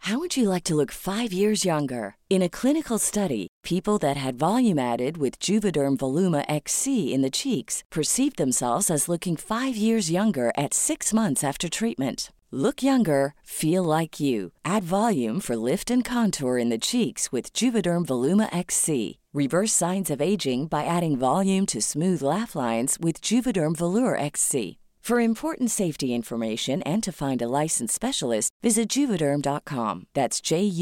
How would you like to look 5 years younger? In a clinical study, people that had volume added with Juvederm Voluma XC in the cheeks perceived themselves as looking 5 years younger at 6 months after treatment. Look younger, feel like you. Add volume for lift and contour in the cheeks with Juvederm Voluma XC. Reverse signs of aging by adding volume to smooth laugh lines with Juvederm Volure XC. For important safety information and to find a licensed specialist, visit Juvederm.com. That's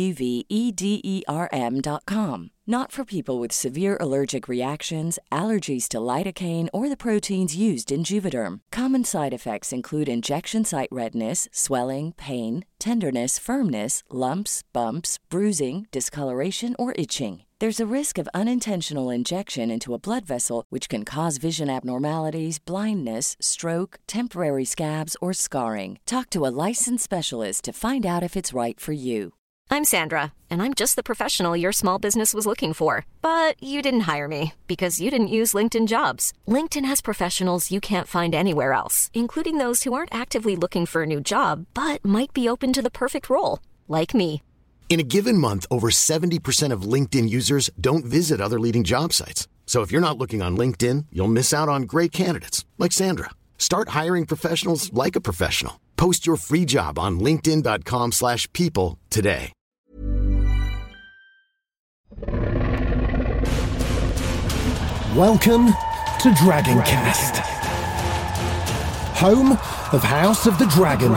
JUVEDERM.com. Not for people with severe allergic reactions, allergies to lidocaine, or the proteins used in Juvederm. Common side effects include injection site redness, swelling, pain, tenderness, firmness, lumps, bumps, bruising, discoloration, or itching. There's a risk of unintentional injection into a blood vessel, which can cause vision abnormalities, blindness, stroke, temporary scabs, or scarring. Talk to a licensed specialist to find out if it's right for you. I'm Sandra, and I'm just the professional your small business was looking for. But you didn't hire me because you didn't use LinkedIn Jobs. LinkedIn has professionals you can't find anywhere else, including those who aren't actively looking for a new job, but might be open to the perfect role, like me. In a given month, over 70% of LinkedIn users don't visit other leading job sites. So if you're not looking on LinkedIn, you'll miss out on great candidates like Sandra. Start hiring professionals like a professional. Post your free job on linkedin.com/people today. Welcome to Dragoncast, home of House of the Dragon.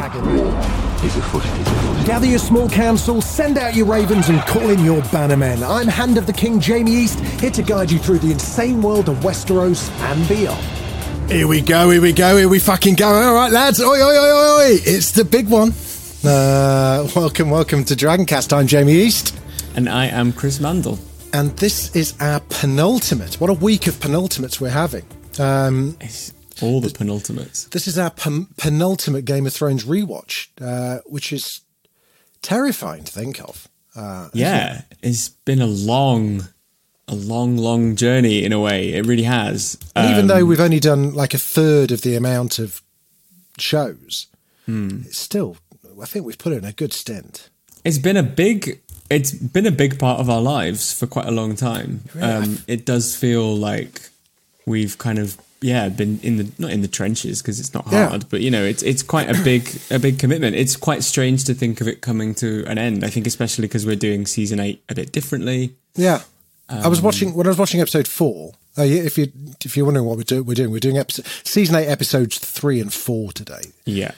Gather your small council, send out your ravens, and call in your bannermen. I'm Hand of the King Jamie East, here to guide you through the insane world of Westeros and beyond. Here we go, here we fucking go. All right, lads, oi, oi, oi, oi, oi. It's the big one. Welcome to Dragoncast. I'm Jamie East. And I am Chris Mandel. And this is our penultimate. What a week of penultimates we're having. It's all the penultimates. This is our penultimate Game of Thrones rewatch, which is terrifying to think of. Yeah, it's been a long journey in a way. It really has. And even though we've only done like a third of the amount of shows, it's still, I think we've put in a good stint. It's been a big part of our lives for quite a long time. It does feel like we've kind of been not in the trenches because it's not hard, but you know, it's quite a big commitment. It's quite strange to think of it coming to an end. I think especially because we're doing season 8 a bit differently. Yeah, I was watching episode 4. If you're wondering what we're doing season 8 episodes 3 and 4 today. Yeah.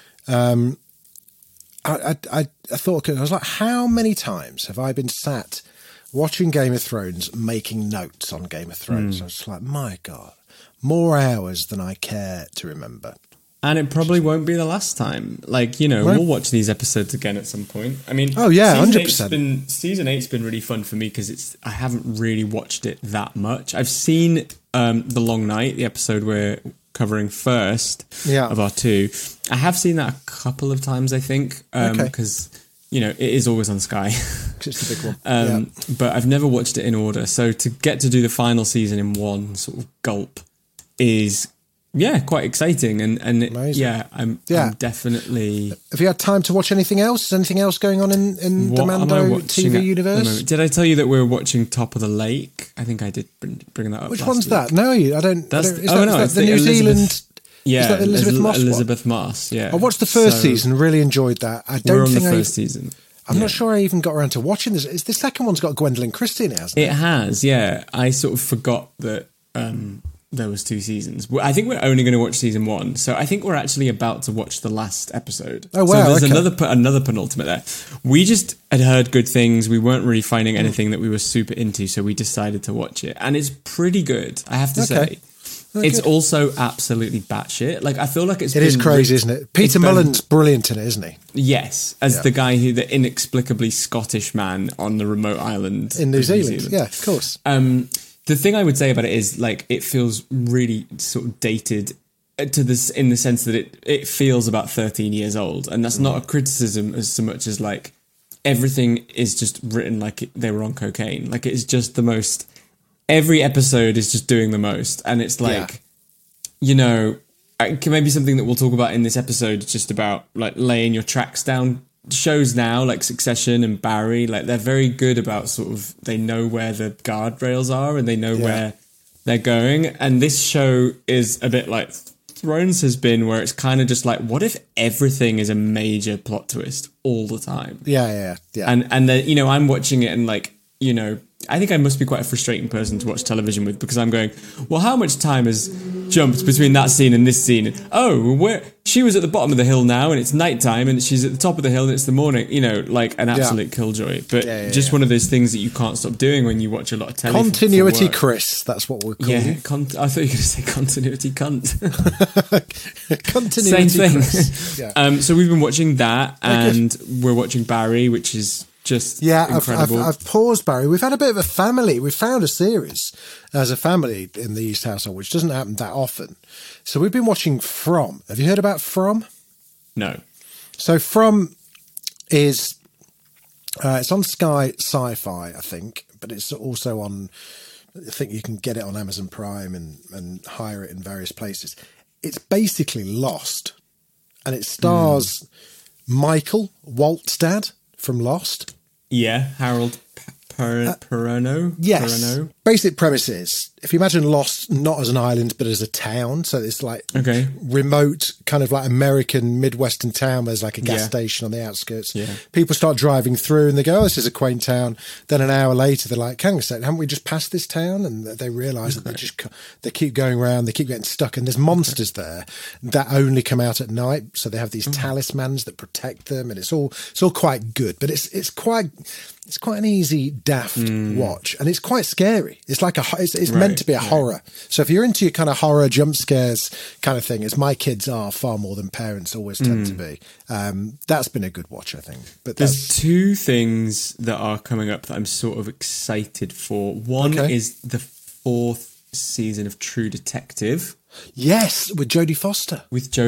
I thought, I was like, how many times have I been sat watching Game of Thrones, making notes on Game of Thrones? I was like, my God, more hours than I care to remember. And it probably won't be the last time. Like, you know, we'll watch these episodes again at some point. I mean, 100%. Season 8's been really fun for me because I haven't really watched it that much. I've seen The Long Night, the episode we're covering first of our 2. I have seen that a couple of times, I think, because, you know, it is always on Sky. It's the big one. But I've never watched it in order. So to get to do the final season in one sort of gulp is... quite exciting, and I'm definitely. Have you had time to watch anything else? Is anything else going on in the Mando TV universe? Did I tell you that we're watching Top of the Lake? I think I did bring that up. Which one's that? No, I don't. Is that the New Zealand? Yeah, is that the Elizabeth Moss. Yeah, I watched the first season. Really enjoyed that. We're on the first season. I'm not sure I even got around to watching this. The second one's got Gwendolyn Christie in it, hasn't it? It has. Yeah, I sort of forgot that. There was 2 seasons. I think we're only going to watch season 1, so I think we're actually about to watch the last episode. Oh wow! So there's another penultimate there. We just had heard good things. We weren't really finding anything that we were super into, so we decided to watch it, and it's pretty good. I have to say, it's also absolutely batshit. Like I feel like it is crazy, isn't it? Peter Mullen's brilliant in it, isn't he? Yes, as the guy the inexplicably Scottish man on the remote island in New Zealand. Yeah, of course. The thing I would say about it is, like, it feels really sort of dated to this in the sense that it feels about 13 years old. And that's not a criticism as so much as, like, everything is just written like they were on cocaine. Like, it's just the most... Every episode is just doing the most. And it's like, you know, maybe something that we'll talk about in this episode, just about, like, laying your tracks down shows now like Succession and Barry, like they're very good about sort of, they know where the guardrails are and they know where they're going. And this show is a bit like Thrones has been, where it's kind of just like, what if everything is a major plot twist all the time? Yeah. And then, you know, I'm watching it and like, you know, I think I must be quite a frustrating person to watch television with, because I'm going, well, how much time has jumped between that scene and this scene? Oh, where she was at the bottom of the hill now and it's nighttime, and she's at the top of the hill and it's the morning, you know, like an absolute killjoy. But just one of those things that you can't stop doing when you watch a lot of television. Continuity Chris, that's what we're calling it. I thought you were going to say continuity cunt. Continuity Same thing. Chris. Yeah. So we've been watching that, and we're watching Barry, which is just incredible. I've paused Barry. We've had a bit of a family. We've found a series as a family in the East household, which doesn't happen that often. So we've been watching From. Have you heard about From? No. So From is it's on Sky Sci-Fi, I think, but it's also on. I think you can get it on Amazon Prime and hire it in various places. It's basically Lost, and it stars Michael Waltstad from Lost. Yeah, Harold Perrineau. Yes. Perrineau. Basic premise is, if you imagine Lost not as an island but as a town, so it's like remote, kind of like American Midwestern town. There's like a gas station on the outskirts. Yeah. People start driving through and they go, oh, this is a quaint town. Then an hour later, they're like, hang on a second, haven't we just passed this town? And they realise that they keep going around, they keep getting stuck, and there's monsters there that only come out at night. So they have these talismans that protect them, and it's all quite good. But it's quite an easy, daft watch, and it's quite scary. It's like it's meant to be a horror. So if you're into your kind of horror jump scares kind of thing, as my kids are far more than parents always tend to be, that's been a good watch, I think. But there's two things that are coming up that I'm sort of excited for. One is the 4th season of True Detective. Yes, with Jodie Foster.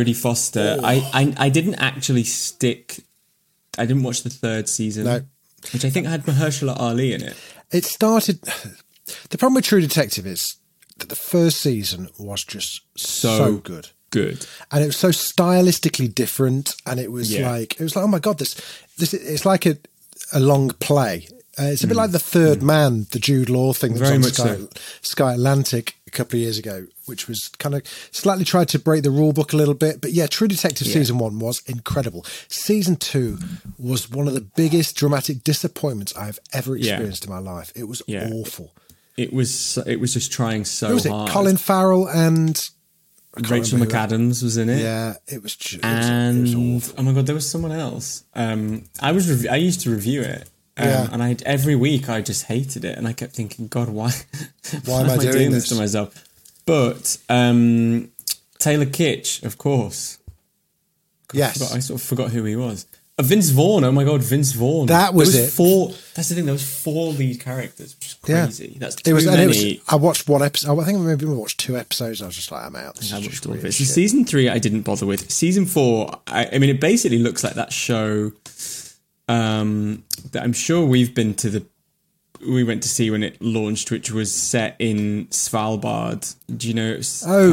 I didn't actually I didn't watch the 3rd season. No. Which I think had Mahershala Ali in it. It started. The problem with True Detective is that the first season was just so good. And it was so stylistically different, and it was like, oh my God, this it's like a long play. It's a bit like The Third Man, the Jude Law thing that was on Sky Atlantic a couple of years ago, which was kind of slightly tried to break the rule book a little bit. But yeah, True Detective season 1 was incredible. Season 2 was one of the biggest dramatic disappointments I've ever experienced in my life. It was awful. It was just trying so hard. Colin Farrell and Rachel McAdams was in it. Yeah, it was just, and it was awful. Oh my God, there was someone else. I used to review it. And every week I just hated it, and I kept thinking, God, why am I doing this to myself? But Taylor Kitsch, of course. Yes, I sort of forgot who he was. Vince Vaughn. Oh my God, Vince Vaughn. That was it. That's the thing. There was 4 lead characters, which is crazy. Yeah. That's too many. I watched one episode. I think maybe we watched 2 episodes. I was just like, I'm out. I watched all of it. So season 3, I didn't bother with. Season 4, I mean, it basically looks like that show. That I'm sure we went to see when it launched, which was set in Svalbard. Do you know?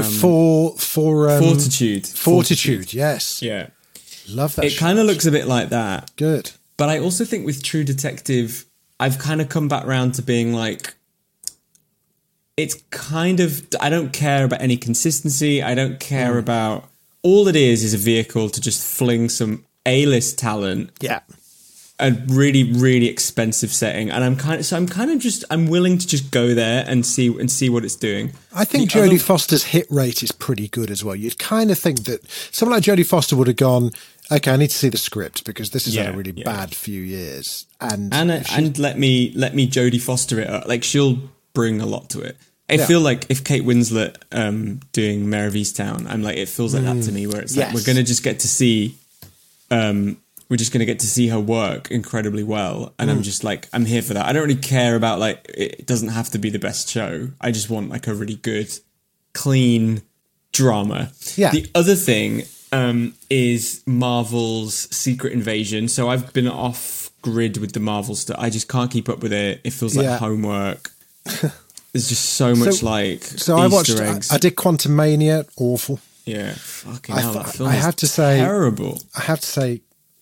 Fortitude. Yes. Yeah. Love that. It kind of looks a bit like that. Good. But I also think with True Detective, I've kind of come back round to being like, it's kind of, I don't care about any consistency. I don't care about, all it is a vehicle to just fling some A-list talent. Yeah. A really, really expensive setting, and I'm willing to just go there and see what it's doing. I think Jodie Foster's hit rate is pretty good as well. You'd kind of think that someone like Jodie Foster would have gone, okay, I need to see the script because this has had a really bad few years, and let me Jodie Foster it up. Like, she'll bring a lot to it. I feel like if Kate Winslet doing Mare of Easttown, I'm like, it feels like that to me, where it's like we're gonna just get to see. We're just going to get to see her work incredibly well. And I'm just like, I'm here for that. I don't really care about, like, it doesn't have to be the best show. I just want, like, a really good, clean drama. Yeah. The other thing is Marvel's Secret Invasion. So I've been off grid with the Marvel stuff. I just can't keep up with it. It feels like homework. There's just so much, Easter eggs. I did Quantumania. Awful. Yeah. Fucking hell, that film I have to say, terrible. I have to say,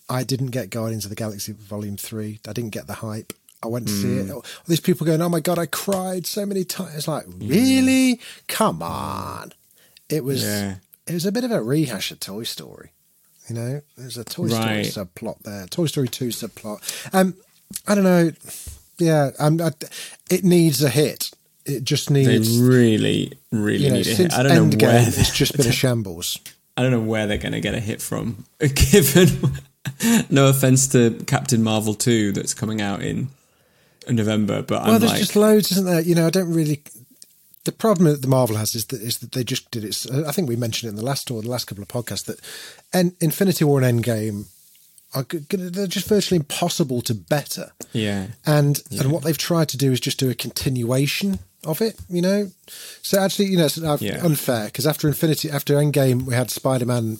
I didn't get Guardians of the Galaxy Volume 3. I didn't get the hype. I went to see it. All these people going, oh my God, I cried so many times. It's like, really? Come on. It was a bit of a rehash of Toy Story. You know, there's a Toy Story subplot there. Toy Story 2 subplot. I don't know. Yeah, it needs a hit. It just needs... They really need a hit. I don't know where... It's just been a shambles. I don't know where they're going to get a hit from, given... No offense to Captain Marvel 2 that's coming out in November, but there's just loads, isn't there? You know, I don't really... The problem that the Marvel has is that they just did it... I think we mentioned it in the last couple of podcasts, that Infinity War and Endgame... they're just virtually impossible to better. Yeah. And what they've tried to do is just do a continuation of it, you know? So actually, you know, it's unfair, because after Endgame, we had Spider-Man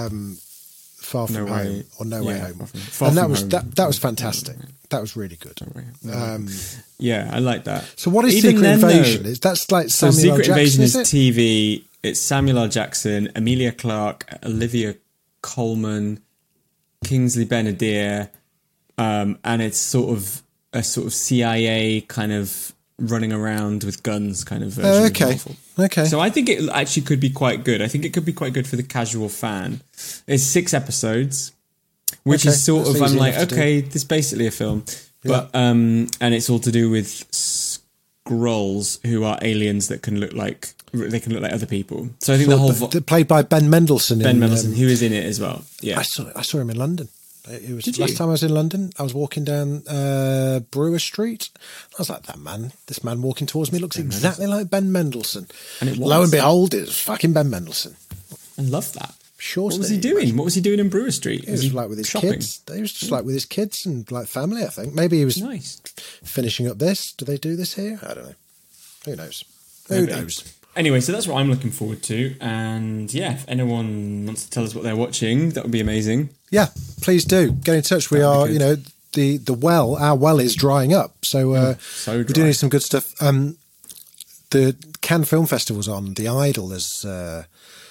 Far From Home, or No Way Home. And that was fantastic. That was really good. Yeah, I like that. So what is Secret Invasion? That's like Samuel L. Jackson, Secret Invasion is it? TV. It's Samuel L. Jackson, Emilia Clarke, Olivia Colman, Kingsley Benadir, and it's sort of a CIA kind of running around with guns kind of version of Marvel. Okay. So I think it actually could be quite good. I think it could be quite good for the casual fan. It's 6 episodes, which is sort of, I'm like, okay, this is basically a film. But and it's all to do with Skrulls, who are aliens that can look like other people. So I think the whole played by Ben Mendelsohn. Who is in it as well. Yeah, I saw him in London. It was last time I was in London. I was walking down Brewer Street. I was like, this man walking towards me looks exactly like Ben Mendelsohn. And it was. Lo and behold, it's fucking Ben Mendelsohn. I love that. Sure. What was he doing? What was he doing in Brewer Street? He was like with his kids. He was just like with his kids and like family, I think. Maybe he was finishing up this. Do they do this here? I don't know. Who knows? Who knows? Anyway, so that's what I'm looking forward to. And yeah, if anyone wants to tell us what they're watching, that would be amazing. Yeah, please do. Get in touch. We are, you know, our well is drying up. So, we're doing some good stuff. The Cannes Film Festival's on. The Idol is... I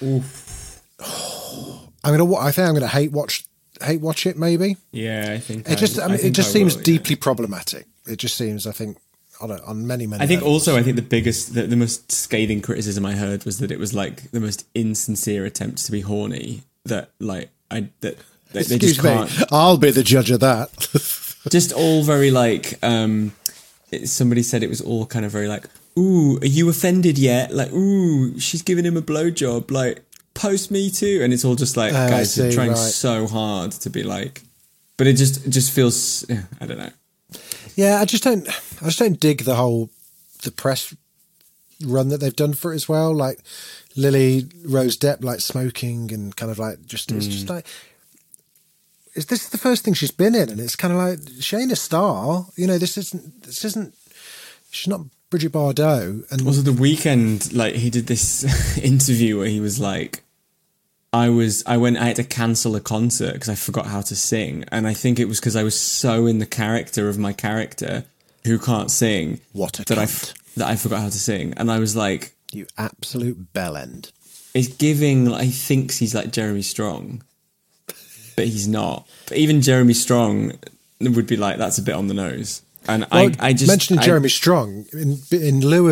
think I'm going to hate watch it, maybe. Yeah, I think... It just seems deeply problematic. It just seems, I think... on many I think levels. Also I think the most scathing criticism I heard was that it was like the most insincere attempt to be horny they just can't. I'll be the judge of that. Just all very like somebody said it was all kind of very like, ooh, are you offended yet? Like, ooh, she's giving him a blowjob, like post Me Too, and it's all just like guys are trying so hard to be like, but it just feels I don't know. Yeah, I just don't dig the press run that they've done for it as well. Like Lily Rose Depp, like smoking and kind of like it's just like, is this the first thing she's been in? And it's kind of like, she ain't a star, you know. This isn't. She's not Bridget Bardot. And also The Weeknd, like he did this interview where he was like, I had to cancel a concert because I forgot how to sing. And I think it was because I was so in the character of my character who can't sing. That I forgot how to sing. And I was like... You absolute bellend. It's giving, like, he thinks he's like Jeremy Strong, but he's not. But even Jeremy Strong would be like, that's a bit on the nose. And I just... Mentioning Jeremy Strong, in lieu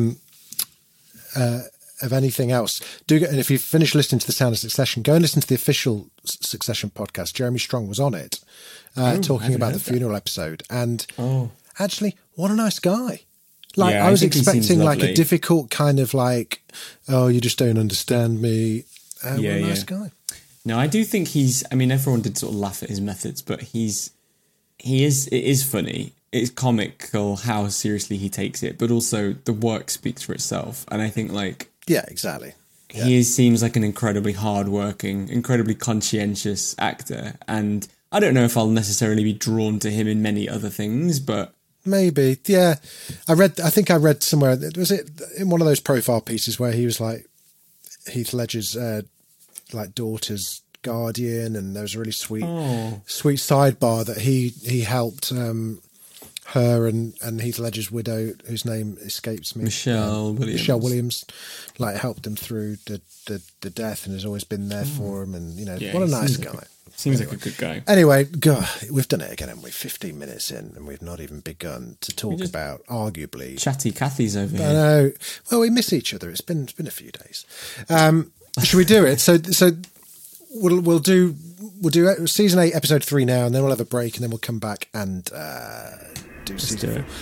of anything else, and if you finish listening to The Sound of Succession, go and listen to the official Succession podcast. Jeremy Strong was on it, talking about the funeral episode. And actually, what a nice guy. Like, I was expecting like a difficult kind of like, oh, you just don't understand me. What a nice guy. No, I do think everyone did sort of laugh at his methods, but it is funny. It's comical how seriously he takes it, but also the work speaks for itself. And I think like... Yeah, exactly. Yeah. He seems like an incredibly hardworking, incredibly conscientious actor. And I don't know if I'll necessarily be drawn to him in many other things, but... Maybe, yeah. I think I read somewhere, was it in one of those profile pieces where he was like Heath Ledger's like daughter's guardian, and there was a really sweet sidebar that he helped... her and Heath Ledger's widow, whose name escapes me, Michelle Williams, like helped him through the death and has always been there for him, and you know, what a nice guy. Seems like a good guy. Anyway, God, we've done it again, haven't we? 15 minutes in, and we've not even begun to talk about arguably chatty Cathy's over here. I know. Well, we miss each other. It's been a few days. Should we do it? So we'll do season 8, episode 3 now, and then we'll have a break, and then we'll come back and do season 4.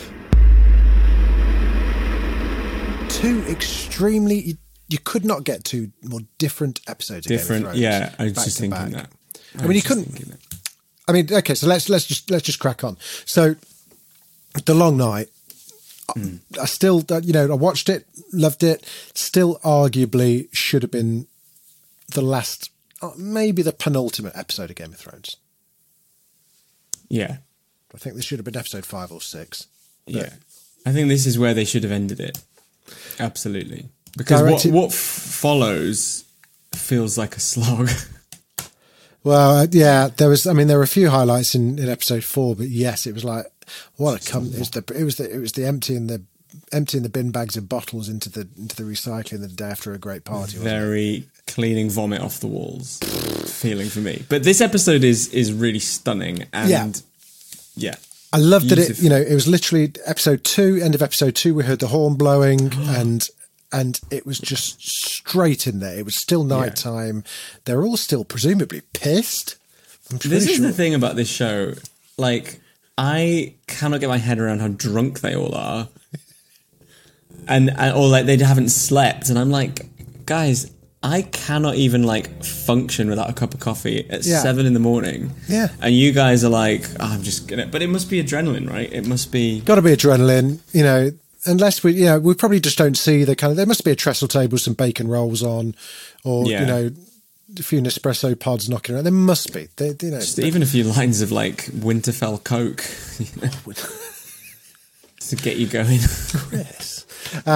2 extremely. You could not get 2 more different episodes. Different, yeah. I was just thinking that. I mean, you couldn't. I mean, okay. So let's just crack on. So, The Long Night. I still, I watched it, loved it. Still, arguably, should have been the last, maybe the penultimate episode of Game of Thrones. Yeah, I think this should have been episode 5 or 6. Yeah, I think this is where they should have ended it. Absolutely. Because what follows feels like a slog. Well, yeah, there were a few highlights in episode 4, but yes, it was like what a come. It was the emptying the bin bags of bottles into the recycling the day after a great party. Very cleaning vomit off the walls feeling for me. But this episode is really stunning, and yeah. I loved that it was literally episode 2, end of episode 2, we heard the horn blowing and it was just straight in there. It was still nighttime. They're all still presumably pissed. This is the thing about this show. Like, I cannot get my head around how drunk they all are. Or like they haven't slept. And I'm like, guys, I cannot even like function without a cup of coffee at 7 a.m. Yeah. And you guys are like, I'm just gonna, but it must be adrenaline, right? It must be. Gotta be adrenaline, unless we probably just don't see the kind of, there must be a trestle table, some bacon rolls on, or, a few Nespresso pods knocking around. There must be. Just even a few lines of like Winterfell Coke to get you going. Chris.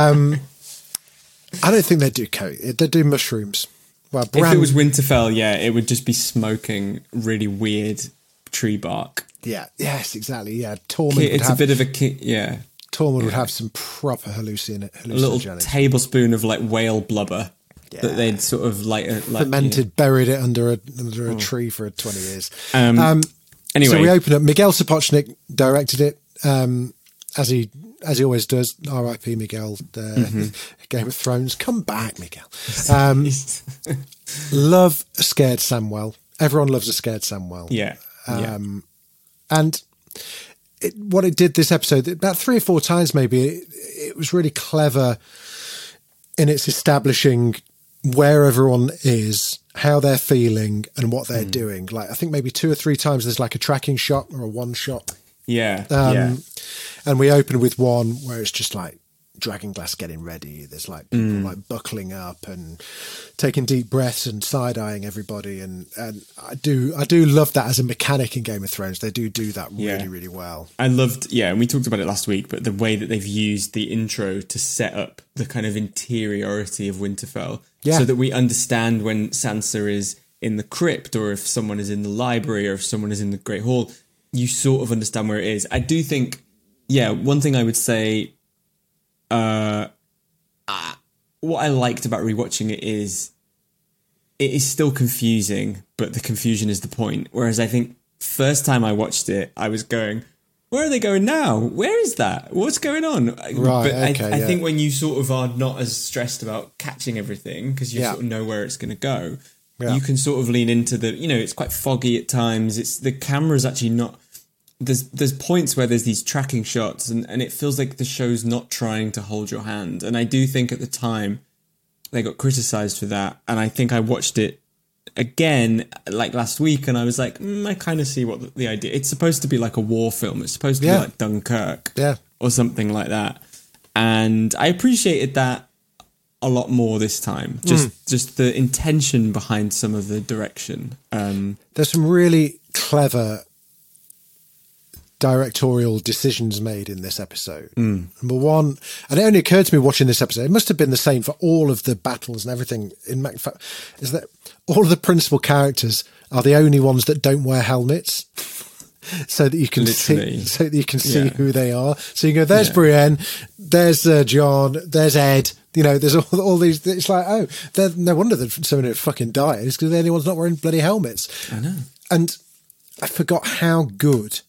I don't think they do coke. They do mushrooms. Well, if it was Winterfell, it would just be smoking really weird tree bark. Yeah. Yes, exactly. Yeah. Tormund it's a bit of a Tormund would have some proper hallucinogenics. A little tablespoon of like whale blubber that they'd sort of fermented, buried it under a tree for 20 years. Anyway, so we open up. Miguel Sapochnik directed it, as he always does. R.I.P. Miguel. Game of Thrones. Come back, Miguel. Love a scared Samwell. Everyone loves a scared Samwell. Yeah. And what it did this episode, about 3 or 4 times maybe, it was really clever in its establishing where everyone is, how they're feeling, and what they're doing. Like, I think maybe 2 or 3 times there's like a tracking shot or a one shot. Yeah. And we open with one where it's just like Dragonglass getting ready. There's like people like buckling up and taking deep breaths and side-eyeing everybody. And I do love that as a mechanic in Game of Thrones. They do that really, really well. I loved, and we talked about it last week, but the way that they've used the intro to set up the kind of interiority of Winterfell so that we understand when Sansa is in the crypt, or if someone is in the library, or if someone is in the Great Hall, you sort of understand where it is. I do think, one thing I would say, what I liked about rewatching it is still confusing, but the confusion is the point. Whereas I think first time I watched it, I was going, where are they going now? Where is that? What's going on? Right, but I think when you sort of are not as stressed about catching everything, because you sort of know where it's going to go, you can sort of lean into the, it's quite foggy at times. It's the camera's actually not... There's points where there's these tracking shots and it feels like the show's not trying to hold your hand. And I do think at the time they got criticised for that. And I think I watched it again like last week and I was like, I kind of see what the idea... It's supposed to be like a war film. It's supposed to be like Dunkirk or something like that. And I appreciated that a lot more this time. Just the intention behind some of the direction. There's some really clever directorial decisions made in this episode. Number one, and it only occurred to me watching this episode, it must have been the same for all of the battles and everything, in fact, is that all of the principal characters are the only ones that don't wear helmets. So that you can see who they are. So you go, there's Brienne, there's John, there's Ed. There's all these. It's like, no wonder that so many fucking died. It's because they're the only ones not wearing bloody helmets. I know. And I forgot how good,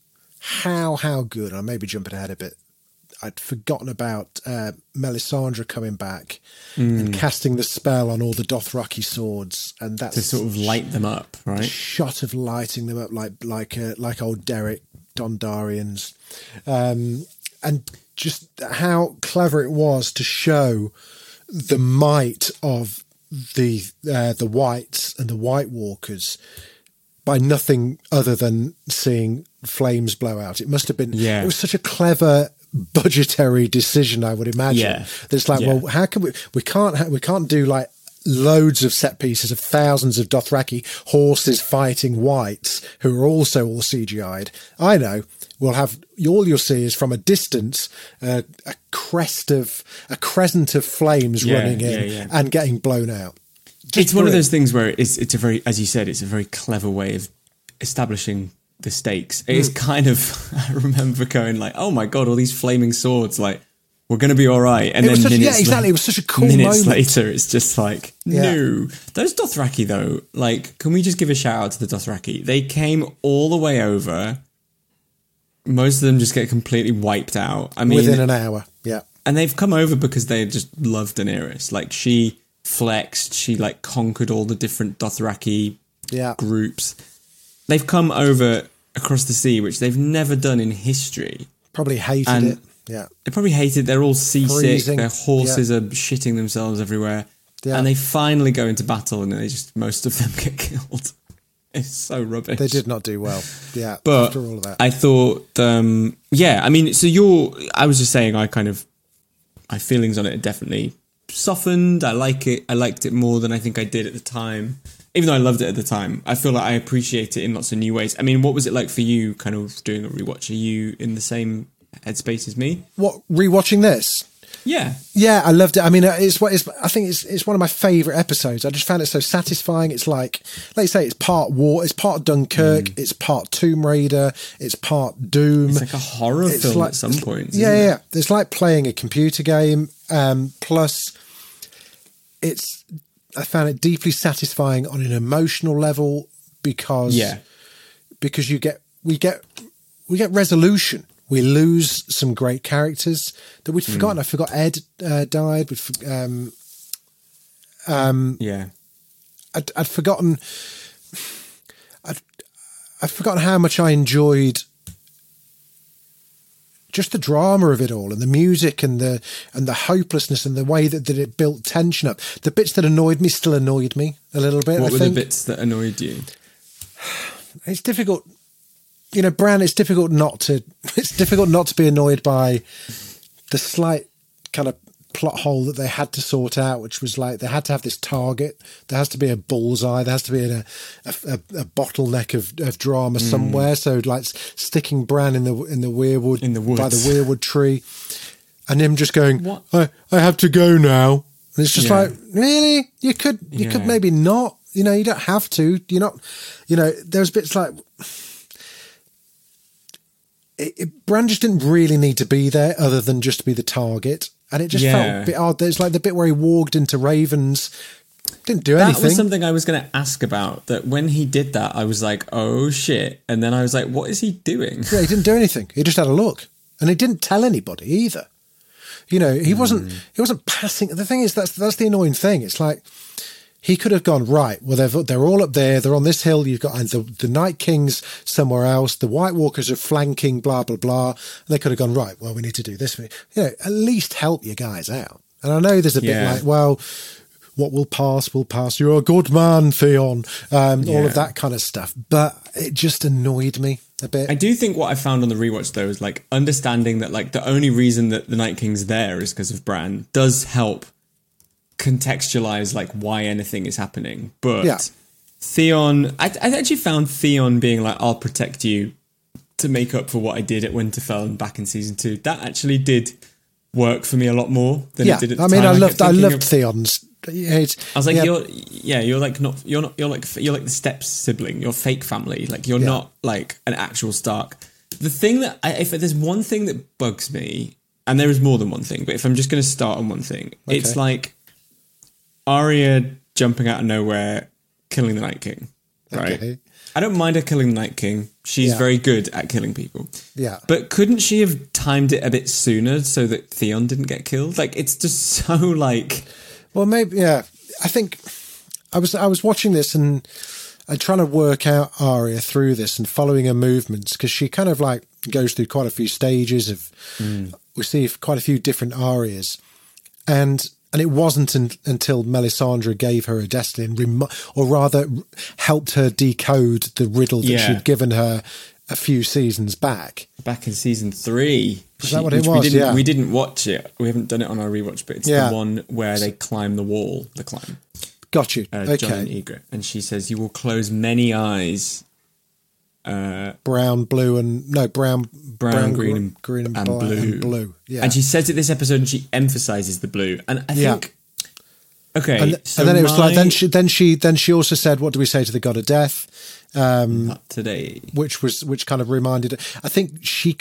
I may be jumping ahead a bit. I'd forgotten about Melisandre coming back and casting the spell on all the Dothraki swords, and that's to sort of light them up, right? Shot of lighting them up like old Derek Dondarrion's, and just how clever it was to show the might of the Whites and the White Walkers by nothing other than seeing flames blow out. It must have been. Yeah. It was such a clever budgetary decision, I would imagine. Yeah. There's like, well, how can we can't do like loads of set pieces of thousands of Dothraki horses fighting Whites who are also all CGI'd. I know. We'll have all you'll see is from a distance a crescent of flames running in and getting blown out. It's one of those things where it's a very, as you said, it's a very clever way of establishing the stakes. It is kind of, I remember going like, oh my God, all these flaming swords, like, we're going to be all right. And then exactly. It was such a cool minutes moment. later, it's just like, no. Those Dothraki though, like, can we just give a shout out to the Dothraki? They came all the way over. Most of them just get completely wiped out. I mean, within an hour. Yeah. And they've come over because they just loved Daenerys. Like, she flexed, she like conquered all the different Dothraki groups. They've come over across the sea, which they've never done in history. Probably hated it. Yeah. They probably hated it. They're all seasick. Freezing. Their horses are shitting themselves everywhere. Yeah. And they finally go into battle and most of them get killed. It's so rubbish. They did not do well. Yeah. But after all of that. I thought, I mean, so I was just saying, my feelings on it are definitely softened. I like it. I liked it more than I think I did at the time. Even though I loved it at the time, I feel like I appreciate it in lots of new ways. I mean, what was it like for you kind of doing a rewatch? Are you in the same headspace as me? What, rewatching this? Yeah. Yeah, I loved it. I mean, I think it's one of my favourite episodes. I just found it so satisfying. It's like you say, it's part war, it's part Dunkirk, it's part Tomb Raider, it's part Doom. It's like a horror film at some point. Yeah. It's like playing a computer game. Plus, I found it deeply satisfying on an emotional level because we get resolution. We lose some great characters that we'd forgotten. I forgot Ed died. I'd forgotten. I'd forgotten how much I enjoyed just the drama of it all, and the music, and the hopelessness, and the way that it built tension up. The bits that annoyed me still annoyed me a little bit. What were the bits that annoyed you? It's difficult. You know, Bran, it's difficult not to be annoyed by the slight kind of plot hole that they had to sort out, which was like they had to have this target. There has to be a bullseye. There has to be a bottleneck of drama somewhere. So like sticking Bran in the weirwood by the weirwood tree, and him just going, "What? I have to go now." And it's just like, really? You could maybe not. You know, you don't have to. You're not. You know, there's bits like. Bran just didn't really need to be there other than just to be the target. And it just felt a bit odd. There's like the bit where he walked into Ravens, didn't do anything. That was something I was going to ask about, that when he did that, I was like, oh shit. And then I was like, what is he doing? Yeah, he didn't do anything. He just had a look. And he didn't tell anybody either. You know, he wasn't passing. The thing is, that's the annoying thing. It's like, he could have gone, right, well, they're all up there. They're on this hill. You've got the Night Kings somewhere else. The White Walkers are flanking, blah, blah, blah. And they could have gone, right, well, we need to do this. You know, at least help your guys out. And I know there's a bit like, well, what will pass will pass. You're a good man, Theon. All of that kind of stuff. But it just annoyed me a bit. I do think what I found on the rewatch, though, is like understanding that like the only reason that the Night King's there is because of Bran does help contextualize like why anything is happening. But Theon, I actually found Theon being like, I'll protect you to make up for what I did at Winterfell and back in season 2. That actually did work for me a lot more than it did at the time. I loved Theon's. I was like, you're like the step sibling, you're fake family, like you're not like an actual Stark. The thing that if there's one thing that bugs me, and there is more than one thing, but if I'm just going to start on one thing, it's like Arya jumping out of nowhere, killing the Night King. right? Okay. I don't mind her killing the Night King. She's very good at killing people. Yeah. But couldn't she have timed it a bit sooner so that Theon didn't get killed? Like, it's just so like... Well, maybe, yeah. I think I was watching this and trying to work out Arya through this and following her movements, because she kind of like goes through quite a few stages of... We see quite a few different Aryas. And it wasn't until Melisandre gave her a destiny, or rather helped her decode the riddle that she'd given her a few seasons back. Back in season 3. Is that what it was? We didn't watch it. We haven't done it on our rewatch, but it's the one where they climb the wall, the climb. Got you. Okay. John and Ygritte. And she says, you will close many eyes. Brown, blue, and... No, brown, green, and blue. Yeah. And she says it this episode, and she emphasises the blue. And I think... Okay. And then it was like... Then she also said, what do we say to the god of death? Not today. Which kind of reminded... I think she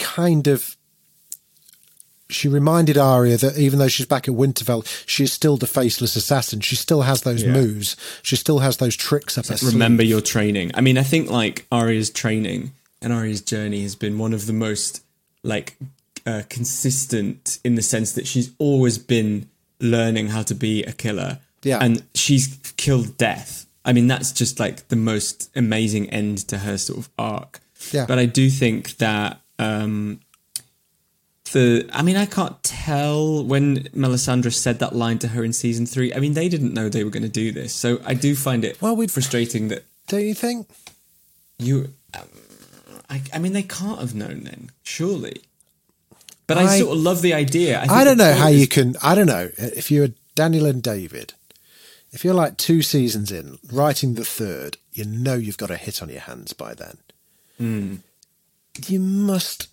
reminded Arya that even though she's back at Winterfell, she's still the faceless assassin. She still has those moves. She still has those tricks up her sleeve. Remember your training. I mean, I think like Arya's training and Arya's journey has been one of the most like consistent, in the sense that she's always been learning how to be a killer. Yeah. And she's killed death. I mean, that's just like the most amazing end to her sort of arc. Yeah. But I do think that... I can't tell when Melisandre said that line to her in season 3. I mean, they didn't know they were going to do this. So I do find it frustrating that... Don't you think? I mean, they can't have known then, surely. But I sort of love the idea. I don't know how you can... I don't know. If you're Daniel and David, if you're like 2 seasons in, writing the 3rd, you know you've got a hit on your hands by then. You must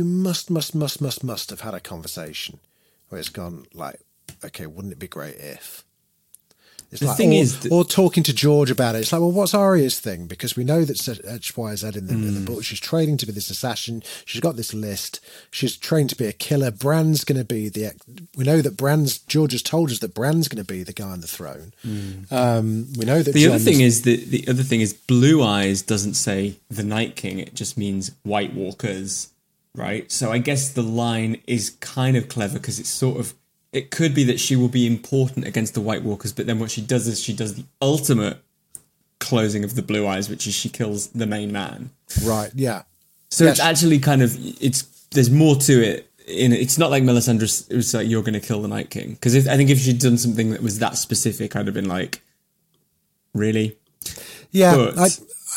have had a conversation where it's gone like, okay, wouldn't it be great if? It's the like, thing is, or talking to George about it. It's like, well, what's Arya's thing? Because we know that X, Y, Z in the book. She's training to be this assassin. She's got this list. She's trained to be a killer. Bran's going to be we know that George has told us that Bran's going to be the guy on the throne. We know that the other thing is Blue Eyes doesn't say the Night King. It just means White Walkers. Right, so I guess the line is kind of clever, because it's sort of, it could be that she will be important against the White Walkers, but then what she does is she does the ultimate closing of the Blue Eyes, which is she kills the main man. Right, yeah. So It's actually kind of, there's more to it. It's not like Melisandre, it was like, you're going to kill the Night King. Because I think if she'd done something that was that specific, I'd have been like, really? Yeah, but,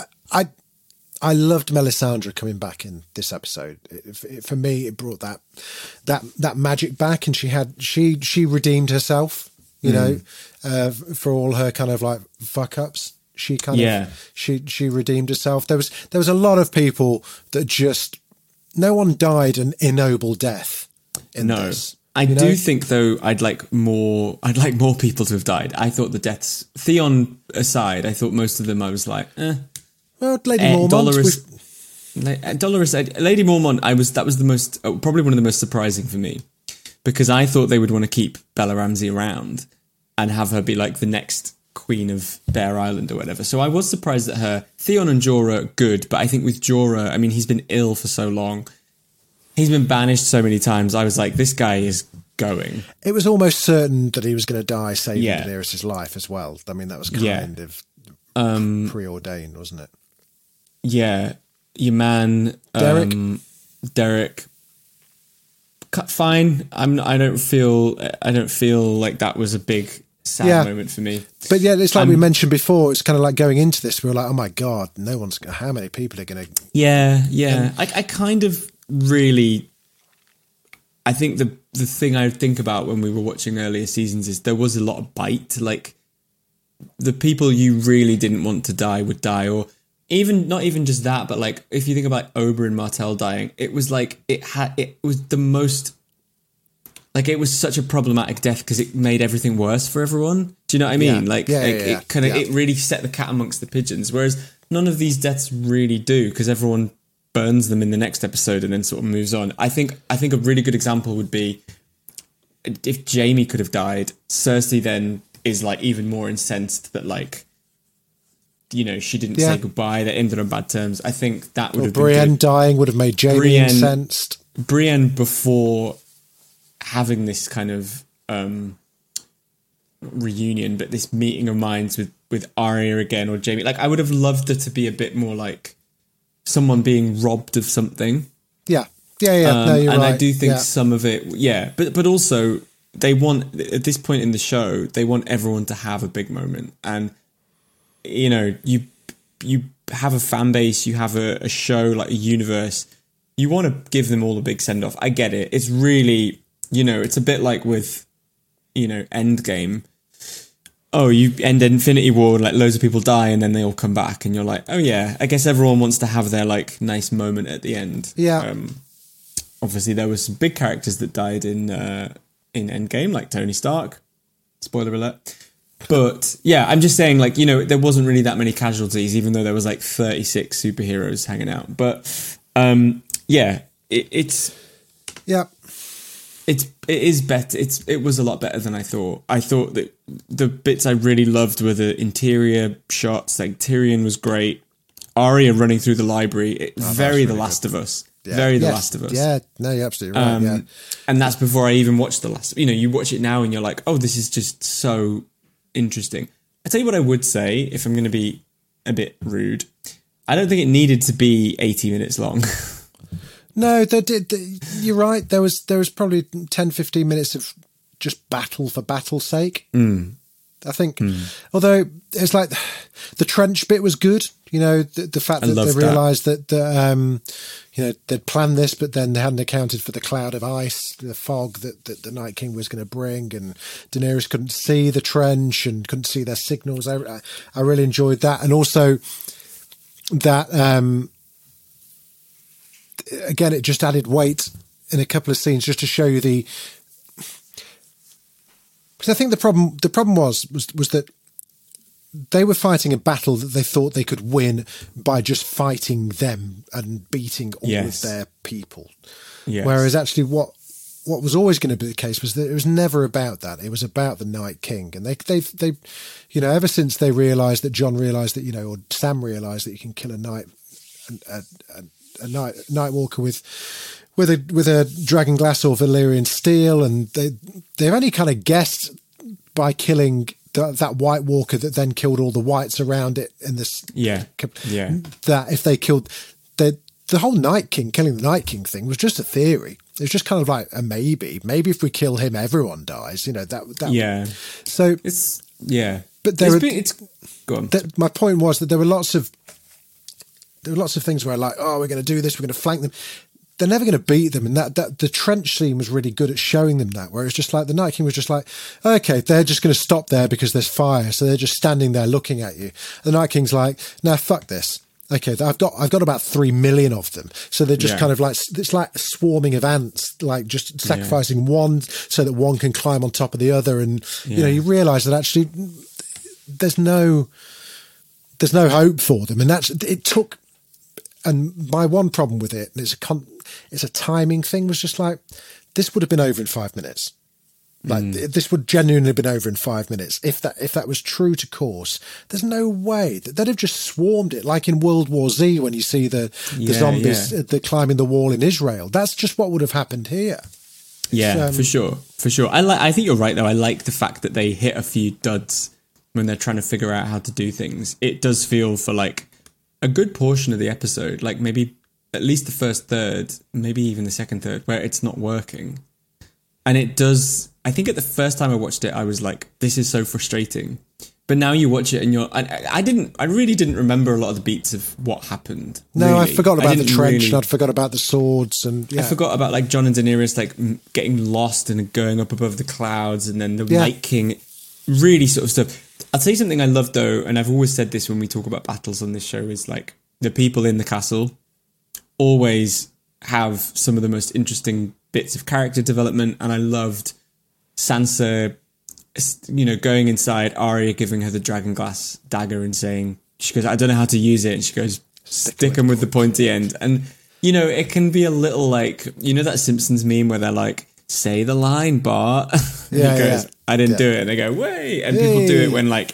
I loved Melisandre coming back in this episode. For me, it brought that magic back, and she redeemed herself, you know, for all her kind of like fuck ups. She kind of she redeemed herself. There was a lot of people that just, no one died an ignoble death in this. I do think though I'd like more people to have died. I thought the deaths, Theon aside, I thought most of them I was like, Well, Lady Mormont. Dolorous, Lady Mormont, that was the most, probably one of the most surprising for me, because I thought they would want to keep Bella Ramsey around and have her be like the next queen of Bear Island or whatever. So I was surprised at her. Theon and Jorah, good, but I think with Jorah, I mean, he's been ill for so long. He's been banished so many times. I was like, this guy is going. It was almost certain that he was going to die saving Daenerys' life as well. I mean, that was kind of preordained, wasn't it? Yeah, your man Derek. Fine. I don't feel like that was a big sad moment for me. But yeah, it's like we mentioned before. It's kind of like going into this, we were like, oh my god, how many people are going to? Yeah. I kind of really. I think the thing I think about when we were watching earlier seasons is there was a lot of bite. Like the people you really didn't want to die would die, or. Not even just that, but like if you think about Oberyn Martell dying, it was like it was the most, like it was such a problematic death because it made everything worse for everyone. Do you know what I mean? It really set the cat amongst the pigeons. Whereas none of these deaths really do, because everyone burns them in the next episode and then sort of moves on. I think a really good example would be if Jaime could have died. Cersei then is like even more incensed that like. she didn't say goodbye. They ended on bad terms. I think that would have been Brienne good. dying would have made Jaime incensed. Brienne, before having this kind of reunion, but this meeting of minds with Arya again or Jaime, like I would have loved it to be a bit more like someone being robbed of something. Yeah. No, you're and right. I do think some of it, but also they want, at this point in the show, they want everyone to have a big moment. And, you have a fan base, you have a show, like a universe, you want to give them all a big send off. I get it. It's really, it's a bit like with, Endgame. Oh, you end Infinity War, like loads of people die and then they all come back and you're like, oh yeah, I guess everyone wants to have their like nice moment at the end. Yeah. Obviously there were some big characters that died in Endgame, like Tony Stark. Spoiler alert. But yeah, I'm just saying, like, there wasn't really that many casualties, even though there was like 36 superheroes hanging out. But it is better. It was a lot better than I thought. I thought that the bits I really loved were the interior shots. Like Tyrion was great. Arya running through the library. Very The Last of Us. Yeah. Very The Last of Us. Yeah, no, you're absolutely right. Yeah. And that's before I even watched The Last. You watch it now and you're like, oh, this is just so interesting. I tell you what I would say, if I'm going to be a bit rude, I don't think it needed to be 80 minutes long. No, you're right. There was probably 10, 15 minutes of just battle for battle's sake. I think, although it's like the trench bit was good. The fact that they realised that they'd planned this, but then they hadn't accounted for the cloud of ice, the fog that the Night King was going to bring, and Daenerys couldn't see the trench and couldn't see their signals. I really enjoyed that, and also that. Again, it just added weight in a couple of scenes just to show you because I think the problem was that they were fighting a battle that they thought they could win by just fighting them and beating all of their people. Yes. Whereas actually what was always going to be the case was that it was never about that. It was about the Night King. And they ever since they realised that Jon realised that, or Sam realised that you can kill a Night Walker with a dragon glass or Valyrian steel, and they've only kind of guessed by killing that White Walker that then killed all the whites around it in this. That if they killed the whole Night King, killing the Night King thing was just a theory. It was just kind of like a maybe if we kill him, everyone dies. So it's But go on. My point was that there were lots of things where like, oh, we're going to do this, we're going to flank them. They're never going to beat them, and that the trench scene was really good at showing them that. Where it's just like the Night King was just like, okay, they're just going to stop there because there's fire, so they're just standing there looking at you. The Night King's like, nah, fuck this. Okay, I've got about 3 million of them, so they're just kind of like, it's like a swarming of ants, like just sacrificing one so that one can climb on top of the other, and you realise that actually there's no hope for them, and it took. And my one problem with it, and it's a timing thing, was just like, this would have been over in 5 minutes. Like this would genuinely have been over in 5 minutes. If that was true to course, there's no way they'd have just swarmed it, like in World War Z when you see the zombies the climbing the wall in Israel. That's just what would have happened here. Yeah, for sure. I think you're right though. I like the fact that they hit a few duds when they're trying to figure out how to do things. It does feel for like a good portion of the episode, like maybe at least the first third, maybe even the second third, where it's not working. And it does, I think at the first time I watched it, I was like, this is so frustrating. But now you watch it and I really didn't remember a lot of the beats of what happened. No, really. I forgot about the trench and I forgot about the swords. And I forgot about like Jon and Daenerys like getting lost and going up above the clouds, and then the Night King, really sort of stuff. I'll tell you something I love though, and I've always said this when we talk about battles on this show, is like the people in the castle always have some of the most interesting bits of character development. And I loved Sansa, going inside, Arya giving her the dragon glass dagger and saying, she goes, I don't know how to use it. And she goes, stick him with the pointy end. And, it can be a little like, that Simpsons meme where they're like, say the line, Bart. He goes, I didn't do it. And they go, wait. And people do it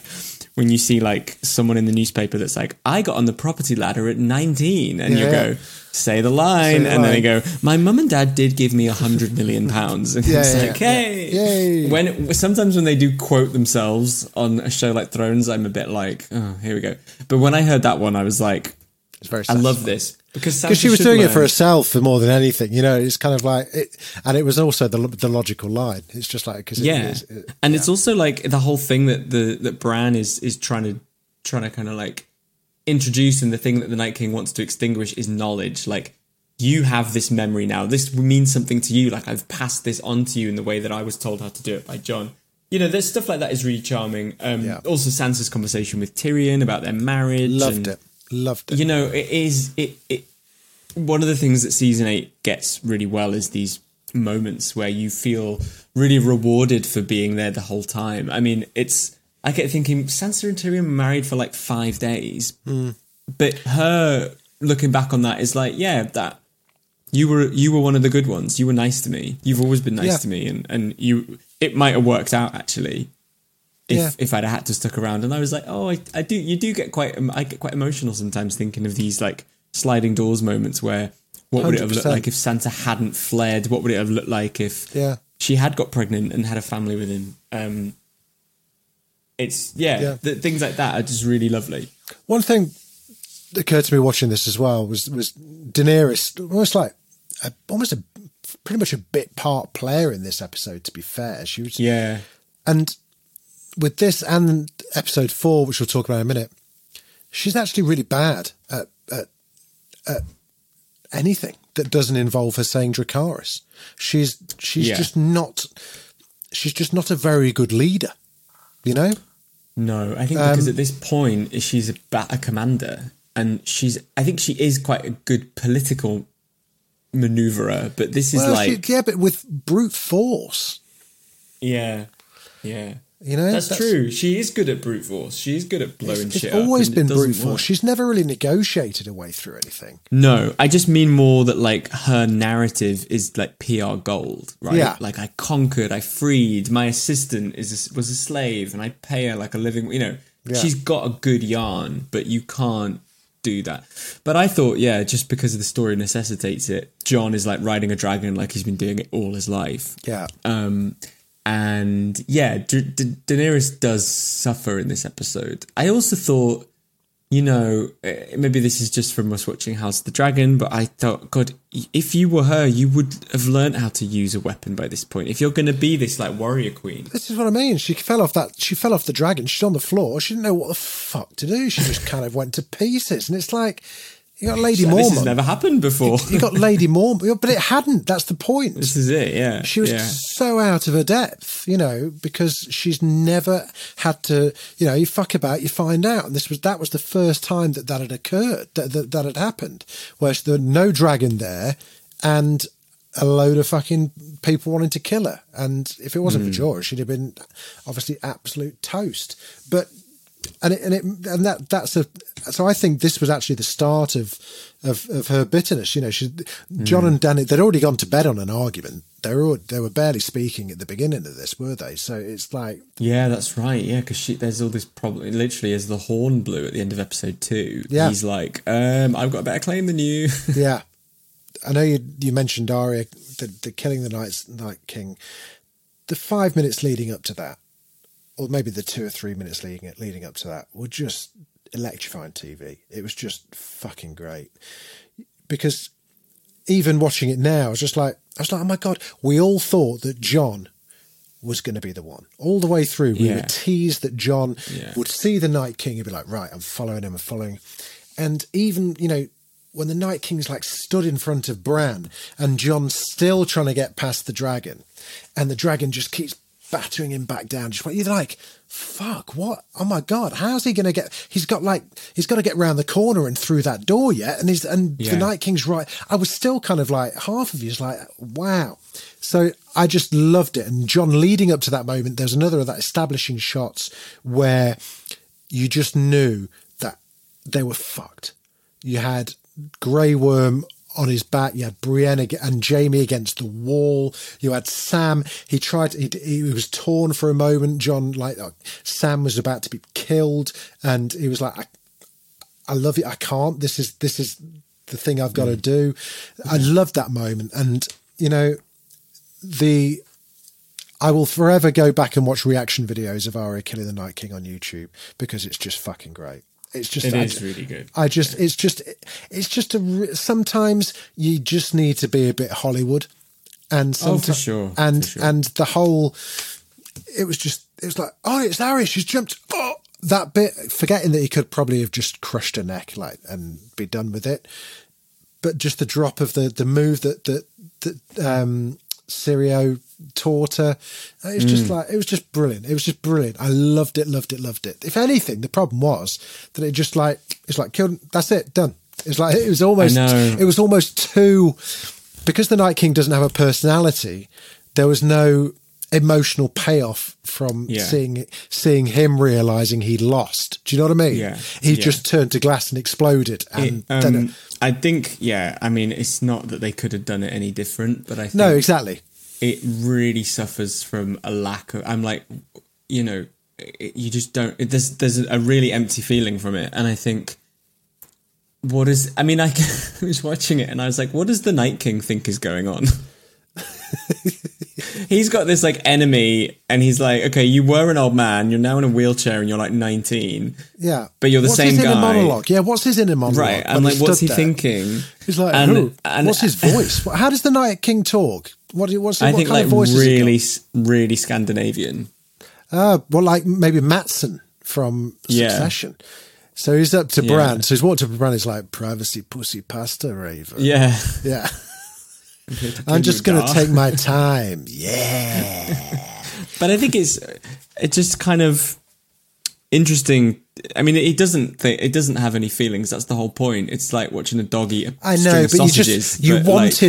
when you see like someone in the newspaper that's like, I got on the property ladder at 19, and you go, say the line, and then they go, my mum and dad did give me £100 million, and it's like, hey. Sometimes when they do quote themselves on a show like Thrones, I'm a bit like, oh, here we go. But when I heard that one, I was like, it's very I love this. Because she was doing it for herself for more than anything, you know. It's kind of like it, and it was also the logical line. It's just like because it's also like the whole thing that Bran is trying to kind of like introduce, and the thing that the Night King wants to extinguish is knowledge. Like, you have this memory now. This means something to you. Like, I've passed this on to you in the way that I was told how to do it by Jon. You know, there's stuff like that is really charming. Also, Sansa's conversation with Tyrion about their marriage. Loved it. You know, it one of the things that season 8 gets really well is these moments where you feel really rewarded for being there the whole time. I mean, I kept thinking Sansa and Tyrion were married for like 5 days, but her looking back on that is like, yeah, that you were one of the good ones. You were nice to me. You've always been nice to me, and it might have worked out actually. If I'd had to stuck around. And I was like, oh, I get quite emotional sometimes thinking of these like sliding doors moments where what would it have looked like if Sansa hadn't fled? What would it have looked like if she had got pregnant and had a family with him? Things like that are just really lovely. One thing that occurred to me watching this as well was Daenerys pretty much a bit part player in this episode, to be fair. She was and with this and episode 4, which we'll talk about in a minute, she's actually really bad at anything that doesn't involve her saying Dracarys. She's just not. She's just not a very good leader, you know. No, I think because at this point she's a commander, and I think she is quite a good political maneuverer. But this is but with brute force. Yeah. You know, that's true. She is good at brute force. She's good at blowing shit up. It's always been brute force. She's never really negotiated her way through anything. No, I just mean more that like her narrative is like PR gold, right? Yeah. Like, I conquered, I freed, my assistant was a slave, and I pay her like a living. You know, she's got a good yarn, but you can't do that. But I thought, just because the story necessitates it, Jon is like riding a dragon like he's been doing it all his life. Yeah. And Daenerys does suffer in this episode. I also thought, you know, maybe this is just from us watching House of the Dragon, but I thought, God, if you were her, you would have learned how to use a weapon by this point. If you're going to be this like warrior queen. This is what I mean. She fell off the dragon. She's on the floor. She didn't know what the fuck to do. She just kind of went to pieces. And it's like, you got Lady Mormont. This has never happened before. You got Lady Mormont, but it hadn't. That's the point. This is it, yeah. She was so out of her depth, you know, because she's never had to, you know, you fuck about, you find out. And that was the first time that had occurred, that had happened, where there was no dragon there and a load of fucking people wanting to kill her. And if it wasn't for Jorah, she'd have been obviously absolute toast. But so I think this was actually the start of her bitterness. You know, Jon and Dany, they'd already gone to bed on an argument. They were barely speaking at the beginning of this, were they? So it's like, yeah, that's right. Yeah, because there's all this problem. Literally, as the horn blew at the end of episode 2, he's like, "I've got a better claim than you." Yeah, I know you mentioned Arya, the killing the Night King. The 5 minutes leading up to that, or maybe the 2 or 3 minutes leading up to that, were just electrifying TV. It was just fucking great. Because even watching it now, I was like, oh my God, we all thought that Jon was going to be the one. All the way through, we were teased that Jon would see the Night King and be like, right, I'm following him. And even, you know, when the Night King's like stood in front of Bran and Jon's still trying to get past the dragon, and the dragon just keeps battering him back down. You're like, fuck, what? Oh my God, how's he going to get? He's got to get round the corner and through that door yet. And the Night King's right. I was still kind of like, half of you is like, wow. So I just loved it. And Jon leading up to that moment, there's another of that establishing shots where you just knew that they were fucked. You had Grey Worm on his back. You had Brienne and Jaime against the wall. You had Sam. He was torn for a moment. John, Sam was about to be killed, and he was like, I love you. I can't. This is the thing I've got to do. I loved that moment. And, I will forever go back and watch reaction videos of Arya killing the Night King on YouTube, because it's just fucking great. It is really good. Sometimes you just need to be a bit Hollywood, and for sure. And the whole, it was like, oh, it's Arya, she's jumped. Oh, that bit, forgetting that he could probably have just crushed her neck, and be done with it. But just the drop of the move that Syrio taught her, it was just brilliant. It was just brilliant. I loved it. If anything, the problem was that it's like killed. That's it, done. It was almost too, because the Night King doesn't have a personality. There was no emotional payoff from seeing him realizing he'd lost. Do you know what I mean? Yeah. He just turned to glass and exploded. And I think, I mean, it's not that they could have done it any different, but I think no, exactly. It really suffers from a lack of. I'm like, you just don't. There's a really empty feeling from it, and I think. I was watching it and I was like, what does the Night King think is going on? He's got this enemy, and he's like, okay, you were an old man, you're now in a wheelchair, and you're 19. Yeah, but you're the same guy. Inner monologue? Yeah, what's his inner monologue? Right, I'm like, what's he thinking? He's like, what's his voice? How does the Night King talk? What kind of voice really Scandinavian. Well, like maybe Matsson from Succession. So he's up to Bran. So he's walked up to Bran. He's like, privacy, pussy, pasta, raver. Yeah. I'm just going to take my time. Yeah. But I think it's just kind of interesting. I mean, it doesn't have any feelings. That's the whole point. It's like watching a dog eat a string of sausages. You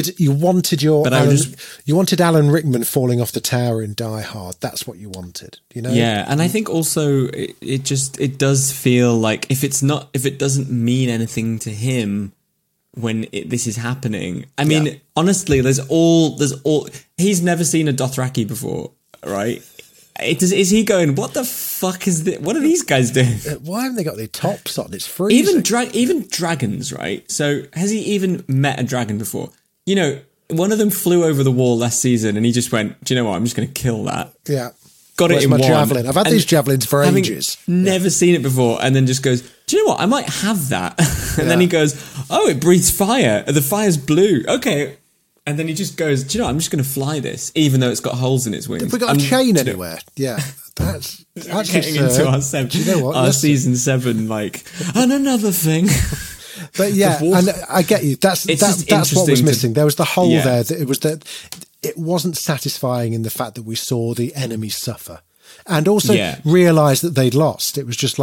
wanted Alan Rickman falling off the tower in Die Hard. That's what you wanted, Yeah, and I think also it does feel like if it doesn't mean anything to him when this is happening. I mean, honestly, there's all. He's never seen a Dothraki before, right? Is he going, what the fuck is this? What are these guys doing? Why haven't they got their tops on? It's freezing. Even dragons, right? So has he even met a dragon before? One of them flew over the wall last season and he just went, do you know what? I'm just going to kill that. Yeah. Got it in my javelin. I've had these javelins for ages. Never seen it before. And then just goes, do you know what? I might have that. And then he goes, oh, it breathes fire. The fire's blue. Okay. And then he just goes, do you know what? I'm just going to fly this, even though it's got holes in its wings. Have we got a chain anywhere? Yeah. That's getting into our season 7, and another thing. But yeah, and I get you. That's what was missing. There was the hole there. That it wasn't satisfying in the fact that we saw the enemy suffer, and also realise that they'd lost. It was just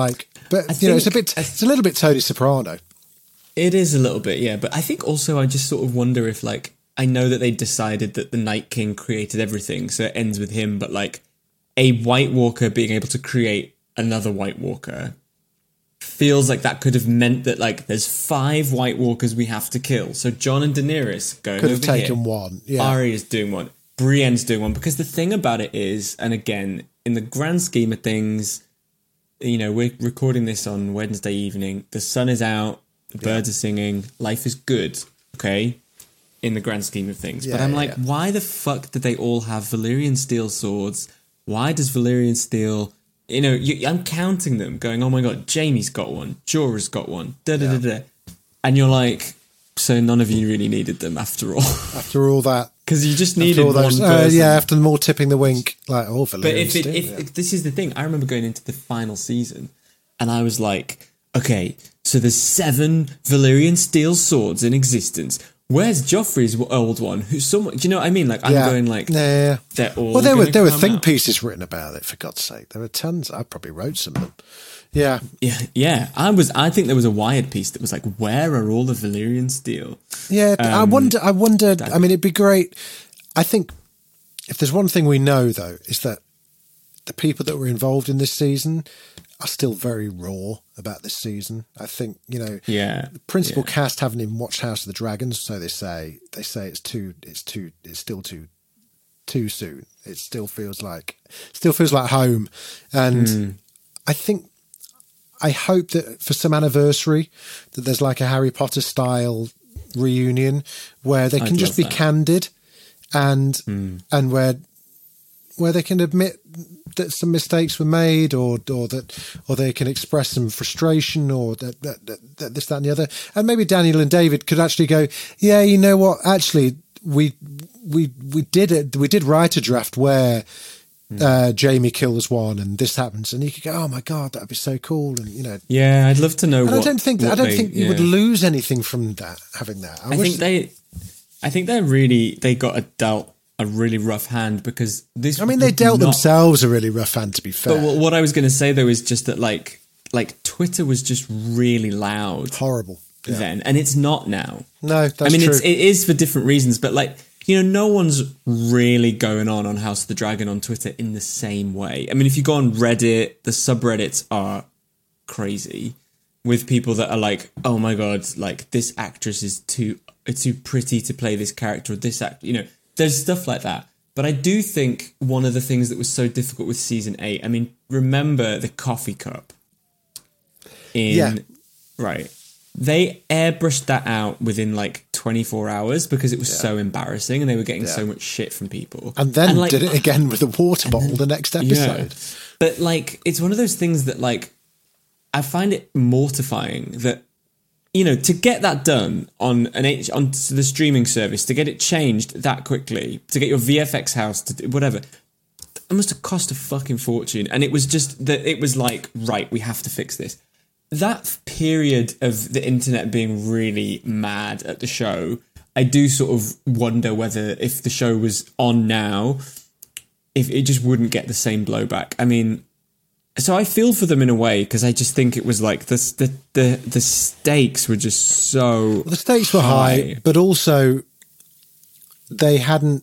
it's a little bit Tony Soprano. It is a little bit, yeah. But I think also I just sort of wonder if I know that they decided that the Night King created everything, so it ends with him, but a White Walker being able to create another White Walker feels like that could have meant that there's 5 White Walkers we have to kill. So Jon and Daenerys going could have over taken here. One. Yeah. Arya's doing one. Brienne's doing one. Because the thing about it is, and again, in the grand scheme of things, we're recording this on Wednesday evening. The sun is out. The birds are singing. Life is good. Okay. In the grand scheme of things. But I'm why the fuck did they all have Valyrian steel swords? Why does Valyrian steel... I'm counting them, going, oh my god, Jaime's got one, Jorah's got one, da-da-da-da. And you're like, so none of you really needed them after all. After all that. Because you just needed one person. After them all tipping the wink, Valyrian But if this is the thing, I remember going into the final season, and I was like, okay, so there's 7 Valyrian steel swords in existence. Where's Joffrey's old one? Who's someone? Do you know what I mean? I'm going they're all. Well, there were think pieces written about it. For God's sake, there were tons. I probably wrote some of them. Yeah. I think there was a Wired piece that was where are all the Valyrian steel? Yeah, I wondered. I mean, it'd be great. I think if there's one thing we know though, is that the people that were involved in this season are still very raw about this season. I think, the principal Yeah. cast haven't even watched House of the Dragons, so they say it's still too soon. It still feels like home. And I hope that for some anniversary that there's like a Harry Potter style reunion where they can just be candid and where they can admit that some mistakes were made, or they can express some frustration, or that this, that, and the other. And maybe Daniel and David could actually go, yeah, you know what? Actually, we did it. We did write a draft where Jamie kills one, and this happens, and you could go, oh my god, that'd be so cool, and Yeah, I'd love to know. And I don't think you would lose anything from that, having that. I think they got dealt a really rough hand, because this. I mean, they dealt themselves a really rough hand, to be fair. But what I was going to say though is just that like Twitter was just really loud, horrible then, and it's not now. No, that's true. it is for different reasons, but no one's really going on House of the Dragon on Twitter in the same way. I mean, if you go on Reddit, the subreddits are crazy with people that are like, oh my god, like this actress is too pretty to play this character, or this act, there's stuff like that. But I do think one of the things that was so difficult with season 8, I mean, remember the coffee cup right. They airbrushed that out within 24 hours because it was so embarrassing, and they were getting so much shit from people. And then did it again with a water bottle the next episode. Yeah. But it's one of those things that I find it mortifying that, to get that done on the streaming service, to get it changed that quickly, to get your VFX house to do whatever, it must have cost a fucking fortune. And it was just that it was right, we have to fix this. That period of the internet being really mad at the show, I do sort of wonder whether if the show was on now, if it just wouldn't get the same blowback. I mean, so I feel for them in a way, because I just think it was the stakes were just so. Well, the stakes were high, but also they hadn't.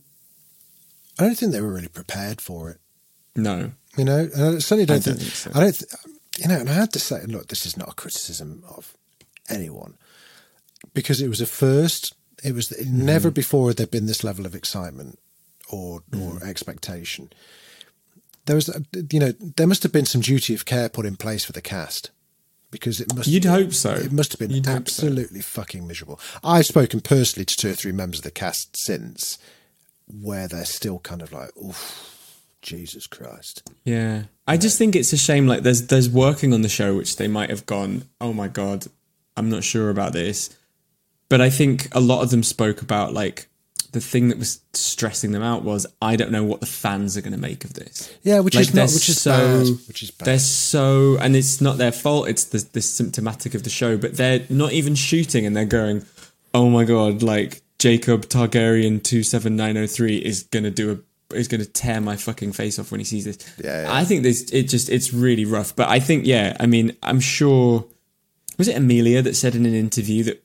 I don't think they were really prepared for it. No, and I certainly don't think so. I don't. And I had to say, look, this is not a criticism of anyone, because it was a first. It was never before had there been this level of excitement or expectation. There was, there must have been some duty of care put in place for the cast, because it must. You'd hope so. It must have been absolutely fucking miserable. I've spoken personally to 2 or 3 members of the cast since, where they're still kind of like, oof. Jesus Christ. Yeah. I just think it's a shame, there's working on the show which they might have gone, oh my god, I'm not sure about this. But I think a lot of them spoke about the thing that was stressing them out was, I don't know what the fans are going to make of this. Yeah, which is bad. They're so, and it's not their fault, it's the symptomatic of the show, but they're not even shooting and they're going, oh my god, Jacob Targaryen 27903 is going to tear my fucking face off when he sees this. Yeah. I think it's really rough. But I think, I mean, I'm sure, was it Amelia that said in an interview that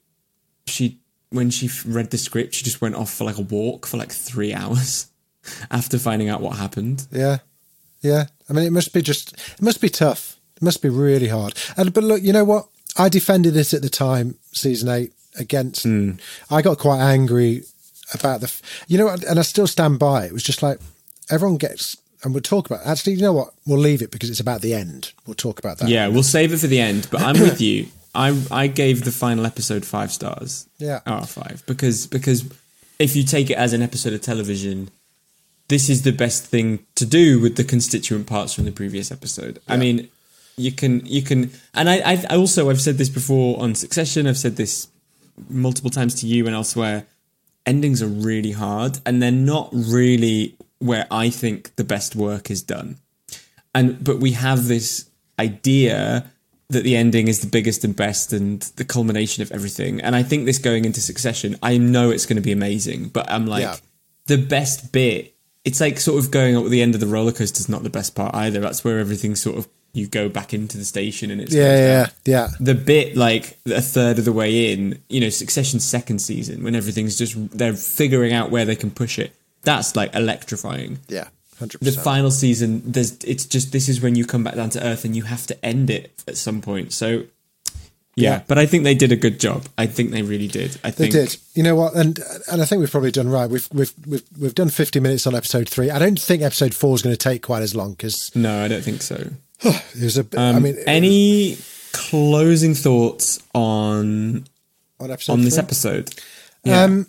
when she read the script, she just went off for a walk for 3 hours after finding out what happened. Yeah. Yeah. I mean, it must be tough. It must be really hard. But look, you know what? I defended it at the time, season 8, against, I got quite angry about and I still stand by it. It was just everyone gets, and we'll talk about it. Actually, you know what? We'll leave it because it's about the end. We'll talk about that. Yeah, we'll save it for the end, but I'm with you. I gave the final episode 5 stars. Yeah. Out of 5. Because if you take it as an episode of television, this is the best thing to do with the constituent parts from the previous episode. Yeah. I mean, you can, and I've said this before on Succession, I've said this multiple times to you and elsewhere, endings are really hard, and they're not really where I think the best work is done. But we have this idea that the ending is the biggest and best and the culmination of everything. And I think this going into Succession, I know it's going to be amazing, but I'm the best bit, it's sort of going up at the end of the roller coaster is not the best part either. That's where everything sort of, you go back into the station and it's yeah. The bit a third of the way in, Succession's second season, when everything's just, they're figuring out where they can push it. That's electrifying. Yeah. 100%. The final season, this is when you come back down to earth and you have to end it at some point. So, yeah. But I think they did a good job. I think they really did. They did. You know what? And I think we've probably done right. We've done 50 minutes on episode 3. I don't think episode 4 is going to take quite as long because no, I don't think so. It was any closing thoughts on this episode? Yeah.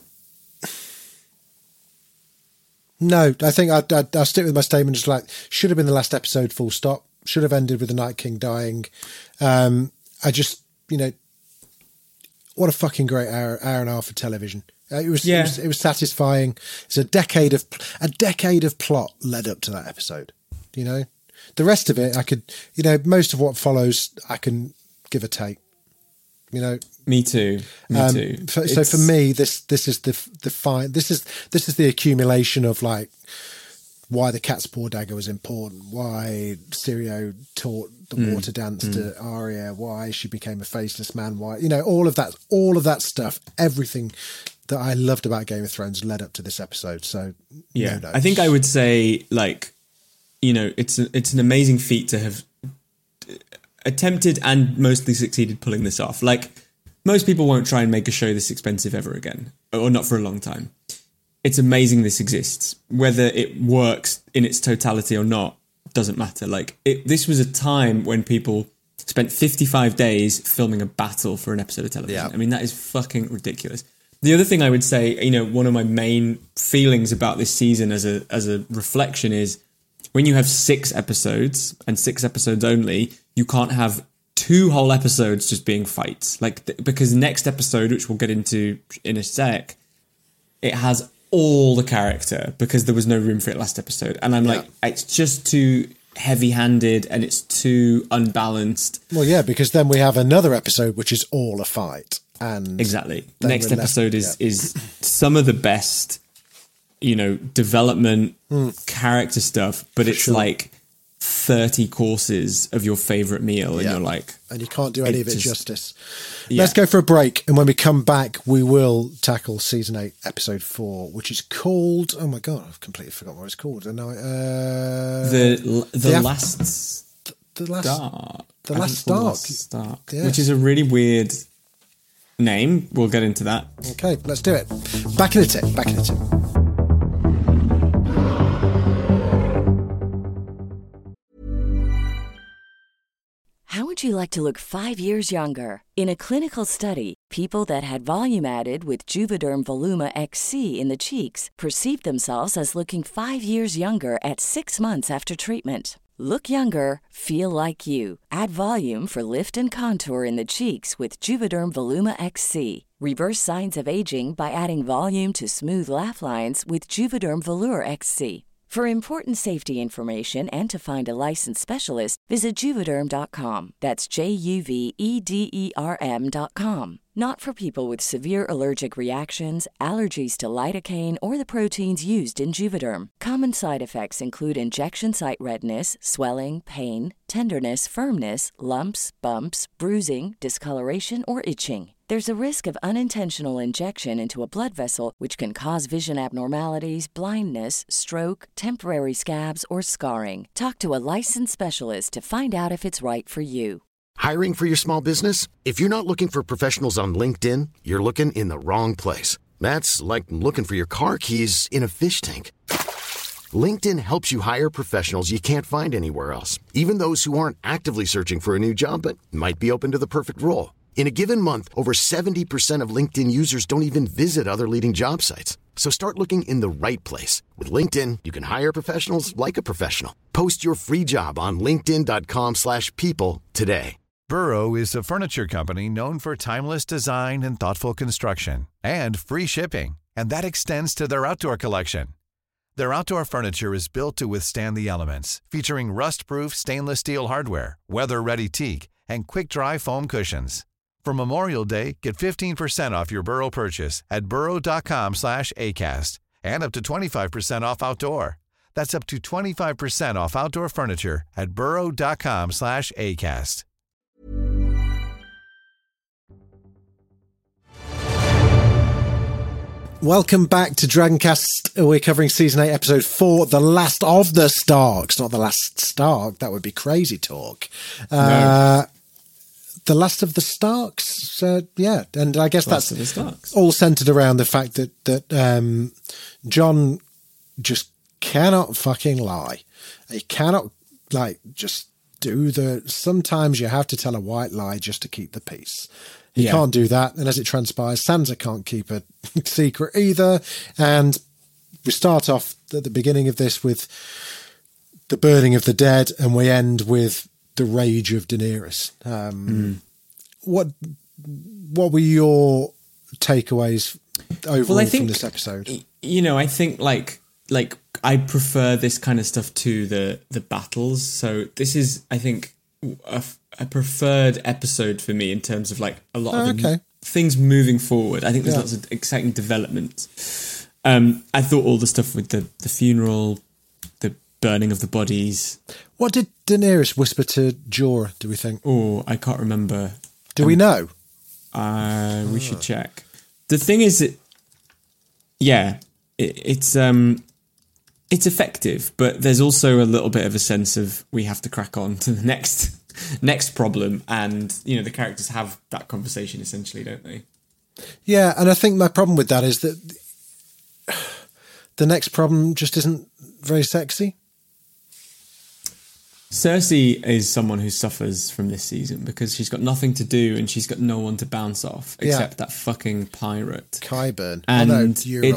No, I think I'll stick with my statement. Just like, should have been the last episode, full stop. Should have ended with the Night King dying. I just, what a fucking great hour and a half of television. It was satisfying. It's a decade of plot led up to that episode. The rest of it, I could, most of what follows, I can give a take. Me too. So for me, this is this is the accumulation of like why the cat's paw dagger was important, why Syrio taught the water dance to Arya, why she became a faceless man, why all of that stuff, everything that I loved about Game of Thrones led up to this episode. So yeah, I think I would say it's an amazing feat to have attempted and mostly succeeded pulling this off. Like, most people won't try and make a show this expensive ever again, or not for a long time. It's amazing this exists. Whether it works in its totality or not doesn't matter. Like, this was a time when people spent 55 days filming a battle for an episode of television. Yeah. I mean, that is fucking ridiculous. The other thing I would say, one of my main feelings about this season as a reflection is, when you have 6 episodes and 6 episodes only, you can't have 2 whole episodes just being fights. Because next episode, which we'll get into in a sec, it has all the character because there was no room for it last episode. And I'm like, it's just too heavy-handed and it's too unbalanced. Well, yeah, because then we have another episode which is all a fight. And exactly. Next episode is some of the best, development, character stuff, but it's like 30 courses of your favorite meal, and you're like, and you can't do any of it justice. Let's go for a break, and when we come back, we will tackle season 8, episode 4, which is called, oh my god, I've completely forgotten what it's called. And now the Last Stark, which is a really weird name. We'll get into that. Okay, let's do it. Back in a tick. How would you like to look 5 years younger? In a clinical study, people that had volume added with Juvederm Voluma XC in the cheeks perceived themselves as looking 5 years younger at 6 months after treatment. Look younger, feel like you. Add volume for lift and contour in the cheeks with Juvederm Voluma XC. Reverse signs of aging by adding volume to smooth laugh lines with Juvederm Volure XC. For important safety information and to find a licensed specialist, visit Juvederm.com. That's JUVEDERM.com. Not for people with severe allergic reactions, allergies to lidocaine, or the proteins used in Juvederm. Common side effects include injection site redness, swelling, pain, tenderness, firmness, lumps, bumps, bruising, discoloration, or itching. There's a risk of unintentional injection into a blood vessel, which can cause vision abnormalities, blindness, stroke, temporary scabs, or scarring. Talk to a licensed specialist to find out if it's right for you. Hiring for your small business? If you're not looking for professionals on LinkedIn, you're looking in the wrong place. That's like looking for your car keys in a fish tank. LinkedIn helps you hire professionals you can't find anywhere else, even those who aren't actively searching for a new job but might be open to the perfect role. In a given month, over 70% of LinkedIn users don't even visit other leading job sites. So start looking in the right place. With LinkedIn, you can hire professionals like a professional. Post your free job on linkedin.com/people today. Burrow is a furniture company known for timeless design and thoughtful construction, and free shipping. And that extends to their outdoor collection. Their outdoor furniture is built to withstand the elements, featuring rust-proof stainless steel hardware, weather-ready teak, and quick-dry foam cushions. For Memorial Day, get 15% off your Burrow purchase at burrow.com/ACAST and up to 25% off outdoor. That's up to 25% off outdoor furniture at burrow.com/ACAST. Welcome back to Dragoncast. We're covering Season 8, Episode 4, The Last of the Starks. Not The Last Stark, that would be crazy talk. No. The Last of the Starks, yeah. And I guess Last of the Starks. all centred around the fact that Jon just cannot fucking lie. He cannot, just do sometimes you have to tell a white lie just to keep the peace. He can't do that. And as it transpires, Sansa can't keep a secret either. And we start off at the beginning of this with the burning of the dead, and we end with the rage of Daenerys. What were your takeaways overall from this episode? You know, I think like I prefer this kind of stuff to the battles. So this is, I think, a preferred episode for me in terms of like a lot of things moving forward. I think there's lots of exciting development. I thought all the stuff with the funeral, the burning of the bodies. What did Daenerys whisper to Jorah, do we think? Oh, I can't remember. Do we know? We should check. The thing is that, it's effective, but there's also a little bit of a sense of we have to crack on to the next problem, and the characters have that conversation essentially, don't they? Yeah, and I think my problem with that is that the next problem just isn't very sexy. Cersei is someone who suffers from this season because she's got nothing to do and she's got no one to bounce off except that fucking pirate Qyburn. And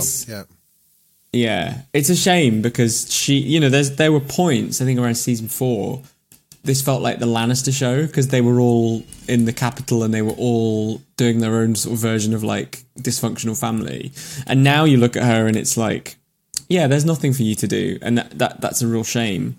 it's a shame because she, there were points, I think around season 4, this felt like the Lannister show because they were all in the capital and they were all doing their own sort of version of like dysfunctional family. And now you look at her and it's like, there's nothing for you to do. And that's a real shame.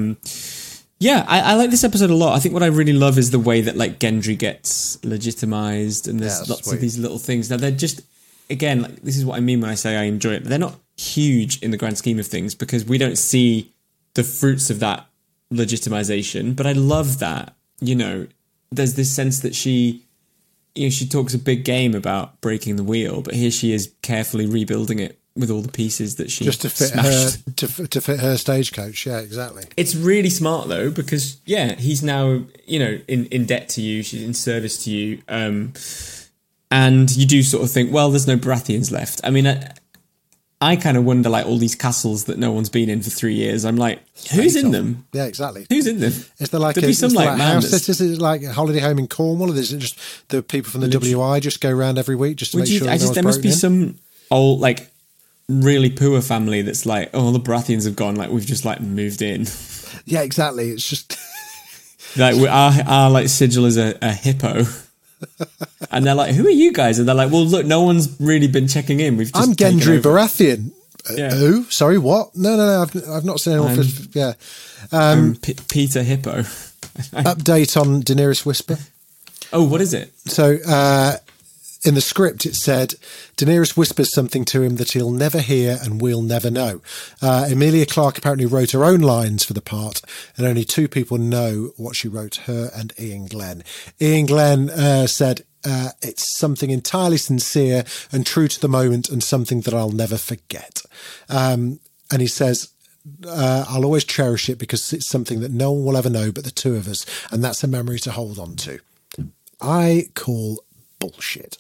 I like this episode a lot. I think what I really love is the way that like Gendry gets legitimized, and there's lots of these little things. Now they're just, again, like this is what I mean when I say I enjoy it, but they're not huge in the grand scheme of things because we don't see the fruits of that legitimization. But I love that, there's this sense that she talks a big game about breaking the wheel, but here she is carefully rebuilding it with all the pieces that she just to fit smashed. her to fit her stagecoach. Yeah, exactly. It's really smart though because he's now in debt to you. She's in service to you, and you do sort of think, well, there's no Baratheons left. I mean, I kind of wonder, like all these castles that no one's been in for 3 years. I'm like, who's in them? Yeah, exactly. Who's in them? Is there like house sitters? Is it like a holiday home in Cornwall, or is it just the people from the WI just go around every week just to make sure? There must be some old like really poor family that's like, oh, the Baratheons have gone, like we've just like moved in. Yeah, exactly. It's just like our like sigil is a hippo. And they're like, who are you guys? And they're like, well, look, no one's really been checking in. We've just I'm Gendry Baratheon. Who? Sorry, what? No. I've not seen anyone. Peter Hippo. Update on Daenerys Whisper. Oh, what is it? So, in the script, it said Daenerys whispers something to him that he'll never hear and we'll never know. Emilia Clarke apparently wrote her own lines for the part, and only 2 people know what she wrote, her and Ian Glenn. Ian Glenn said it's something entirely sincere and true to the moment and something that I'll never forget. And he says, I'll always cherish it because it's something that no one will ever know but the 2 of us, and that's a memory to hold on to. I call bullshit.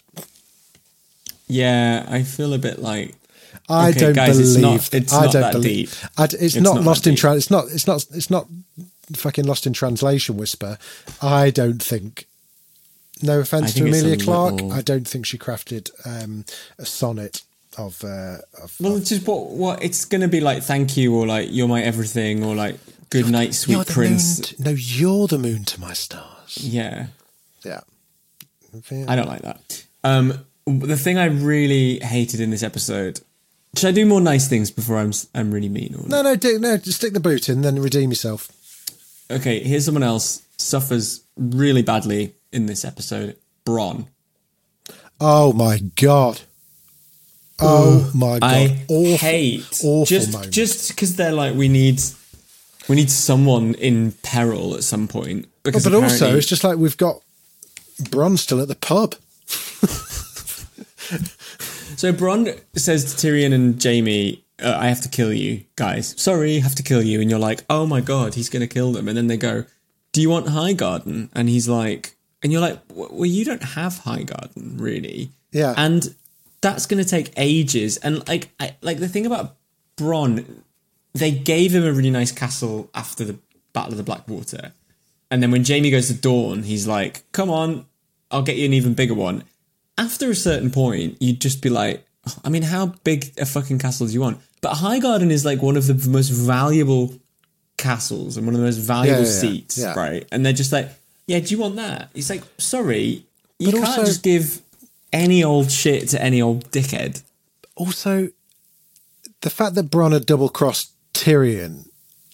Yeah, I feel a bit like I don't believe it's not that deep. It's not lost in it's not fucking lost in translation. Whisper. I don't think. No offense to Emilia Clarke, I don't think she crafted a sonnet of. Well, it's just what it's going to be like. Thank you, or like you're my everything, or like good night, sweet prince. You're the moon to my stars. Yeah. Yeah. I don't like that. The thing I really hated in this episode. Should I do more nice things before I'm really mean? Or no. Just stick the boot in, then redeem yourself. Okay, here's someone else suffers really badly in this episode. Bronn. Oh my god. Oh my god. I awful just because they're like we need someone in peril at some point. Because but also it's just like we've got Bronn still at the pub. So Bronn says to Tyrion and Jaime, I have to kill you, guys. Sorry, have to kill you. And you're like, oh my God, he's going to kill them. And then they go, do you want Highgarden? And he's like, and you're like, well, you don't have Highgarden, really. Yeah. And that's going to take ages. And like the thing about Bronn, they gave him a really nice castle after the Battle of the Blackwater. And then when Jaime goes to Dorne, he's like, come on, I'll get you an even bigger one. After a certain point, you'd just be like, I mean, how big a fucking castle do you want? But Highgarden is like one of the most valuable castles and one of the most valuable seats, right? And they're just like, yeah, do you want that? He's like, sorry, you can't just give any old shit to any old dickhead. Also, the fact that Bronn had double-crossed Tyrion,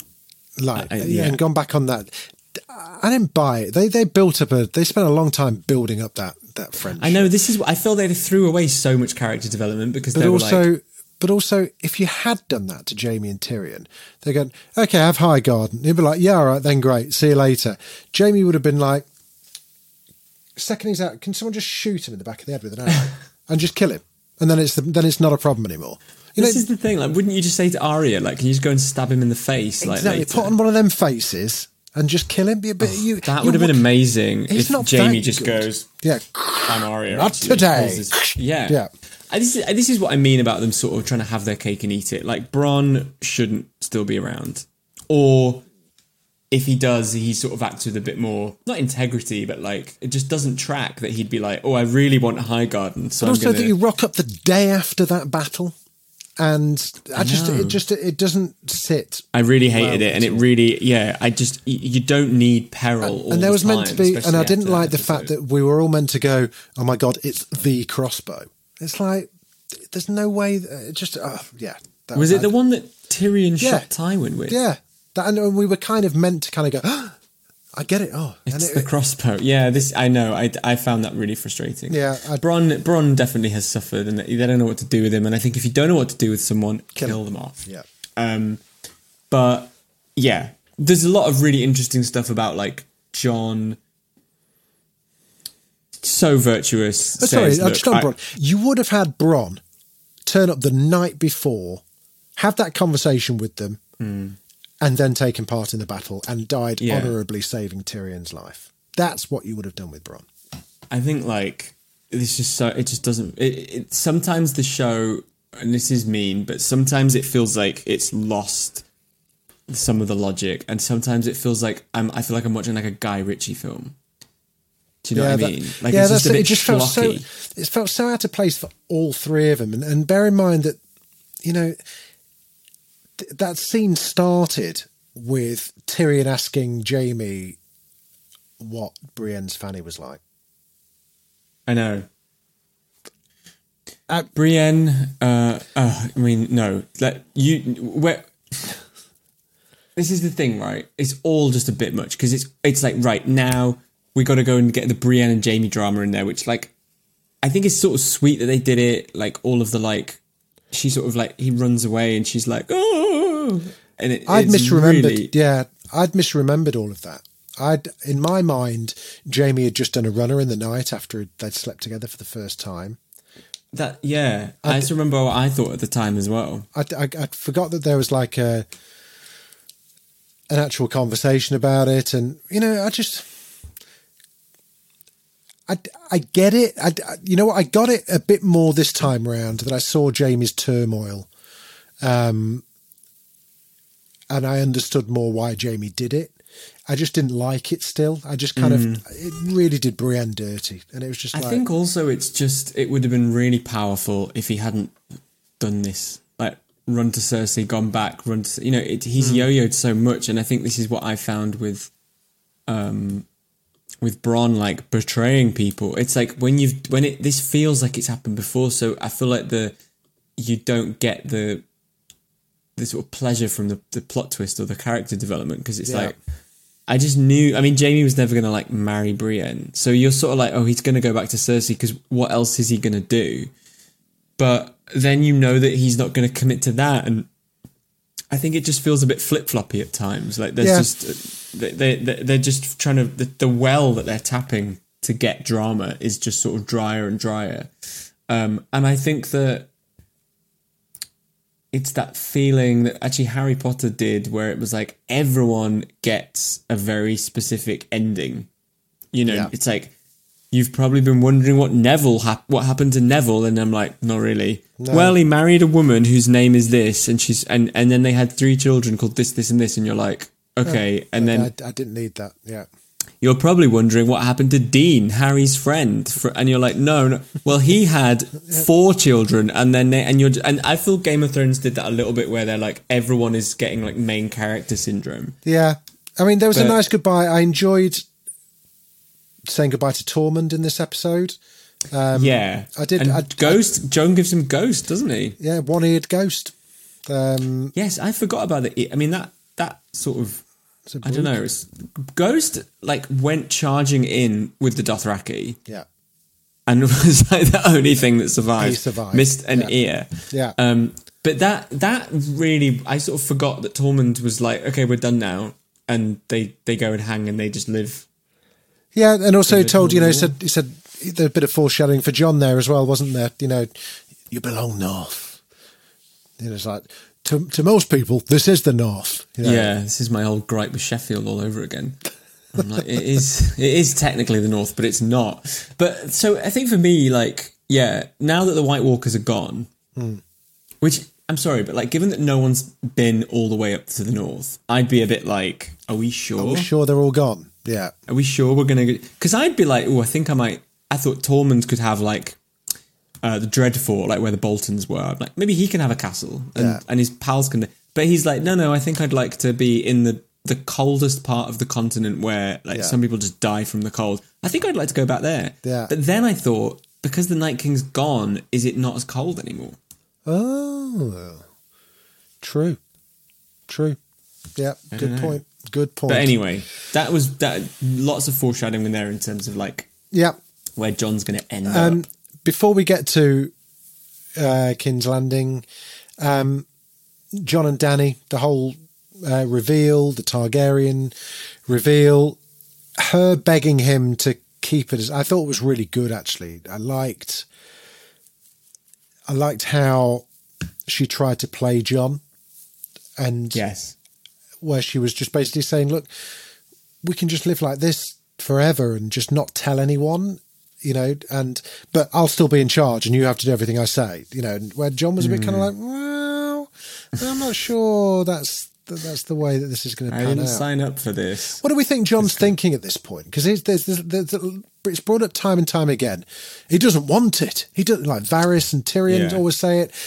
and gone back on that, I didn't buy it. They built up they spent a long time building up that friendship. I know, this is what I feel they threw away so much character development because But also, if you had done that to Jaime and Tyrion, they're going, okay, have Highgarden. He'd be like, yeah, all right, then great, see you later. Jaime would have been like, second he's out, can someone just shoot him in the back of the head with an arrow and just kill him? And then it's not a problem anymore. This is the thing, like, wouldn't you just say to Arya, like, can you just go and stab him in the face? Exactly, like, put on one of them faces and just kill him. That would have been amazing if Jaime just goes, yeah, I'm Arya. Not today. Yeah. This is what I mean about them sort of trying to have their cake and eat it. Like, Bronn shouldn't still be around. Or if he does, he sort of acts with a bit more, not integrity, but like, it just doesn't track that he'd be like, oh, I really want Highgarden. So but also that you rock up the day after that battle. And it doesn't sit. I really hated it. And it really, you don't need peril. And there was meant to be, and I didn't like the fact that we were all meant to go, oh my God, it's the crossbow. It's like, there's no way, Was it the one that Tyrion shot Tywin with? Yeah. And we were kind of meant to kind of go, oh, I get it. Oh, it's the crossbow. Yeah, I know. I found that really frustrating. Yeah. Bronn definitely has suffered and they don't know what to do with him. And I think if you don't know what to do with someone, kill them off. Yeah. But yeah, there's a lot of really interesting stuff about like Jon. So virtuous. Bronn. You would have had Bronn turn up the night before, have that conversation with them, and then taken part in the battle and died honourably saving Tyrion's life. That's what you would have done with Bronn. I think like it's just so it just doesn't. Sometimes the show, and this is mean, but sometimes it feels like it's lost some of the logic, and sometimes it feels like I feel like I'm watching like a Guy Ritchie film. Do you know what I mean? Like it's just a bit schlocky. It felt so out of place for all three of them. And bear in mind that, you know, that scene started with Tyrion asking Jaime what Brienne's fanny was like. I know. Brienne, I mean, no. This is the thing, right? It's all just a bit much because it's like, right, now we got to go and get the Brienne and Jaime drama in there, which, like, I think it's sort of sweet that they did it. Like, all of the, like, she sort of, like, he runs away and she's like, oh. And I'd misremembered. Really... Yeah, I'd misremembered all of that. In my mind, Jaime had just done a runner in the night after they'd slept together for the first time. I just remember what I thought at the time as well. I forgot that there was, like, an actual conversation about it. And, you know, I get it. You know what? I got it a bit more this time around that I saw Jaime's turmoil. And I understood more why Jaime did it. I just didn't like it still. I just kind of, it really did Brienne dirty. And it was just I think also it would have been really powerful if he hadn't done this. Like, run to Cersei, gone back, he's yo-yoed so much. And I think this is what I found with Bronn, like, betraying people. It's like this feels like it's happened before, so I feel like you don't get the sort of pleasure from the plot twist or the character development, because it's like, I just knew, I mean, Jaime was never going to, like, marry Brienne, so you're sort of like, oh, he's going to go back to Cersei, because what else is he going to do? But then you know that he's not going to commit to that, and I think it just feels a bit flip-floppy at times. Like, there's just... They're just trying to... The well that they're tapping to get drama is just sort of drier and drier. And I think that it's that feeling that actually Harry Potter did, where it was like everyone gets a very specific ending. You know, it's like, you've probably been wondering what happened to Neville, and I'm like, not really. No. Well, he married a woman whose name is this, and she's and then they had 3 children called this, this, and this, and you're like, okay. And then I didn't need that. Yeah. You're probably wondering what happened to Dean, Harry's friend, and you're like, no. Well, he had 4 children, and then and I feel Game of Thrones did that a little bit, where they're like, everyone is getting like main character syndrome. Yeah, I mean, there was a nice goodbye. I enjoyed saying goodbye to Tormund in this episode. I did. And Ghost, Jon gives him Ghost, doesn't he? Yeah, one-eared Ghost. Yes, I forgot about it. I mean, that sort of, I don't know. Ghost like went charging in with the Dothraki. Yeah. And was like the only thing that survived. He survived. Missed an ear. Yeah. But that really, I sort of forgot that Tormund was like, okay, we're done now, and they go and hang and they just live. Yeah, and also told, he said there's a bit of foreshadowing for Jon there as well, wasn't there? You know, you belong north. You know, it's like, to most people, this is the north. You know? Yeah, this is my old gripe with Sheffield all over again. I'm like, it is technically the north, but it's not. But so I think for me, like, yeah, now that the White Walkers are gone, which I'm sorry, but like, given that no one's been all the way up to the north, I'd be a bit like, are we sure? Are we sure they're all gone? Yeah. Are we sure we're going to... Because I'd be like, oh, I thought Tormund could have, like, the Dreadfort, like, where the Boltons were. Like, maybe he can have a castle, and his pals can... But he's like, no, I think I'd like to be in the coldest part of the continent where, like, some people just die from the cold. I think I'd like to go back there. Yeah. But then I thought, because the Night King's gone, is it not as cold anymore? Oh. True. Yeah, good point. But anyway, that was lots of foreshadowing in there in terms of like where Jon's going to end up. Before we get to King's Landing, Jon and Dany, the whole reveal, the Targaryen reveal, her begging him to keep it, I thought was really good actually. I liked how she tried to play Jon, and where she was just basically saying, look, we can just live like this forever and just not tell anyone, but I'll still be in charge and you have to do everything I say, and where Jon was a bit kind of like, well, I'm not sure that's the way that this is going to pan out. I didn't sign up for this. What do we think Jon's thinking at this point? Because it's brought up time and time again. He doesn't want it. He doesn't, like Varys and Tyrion always say it.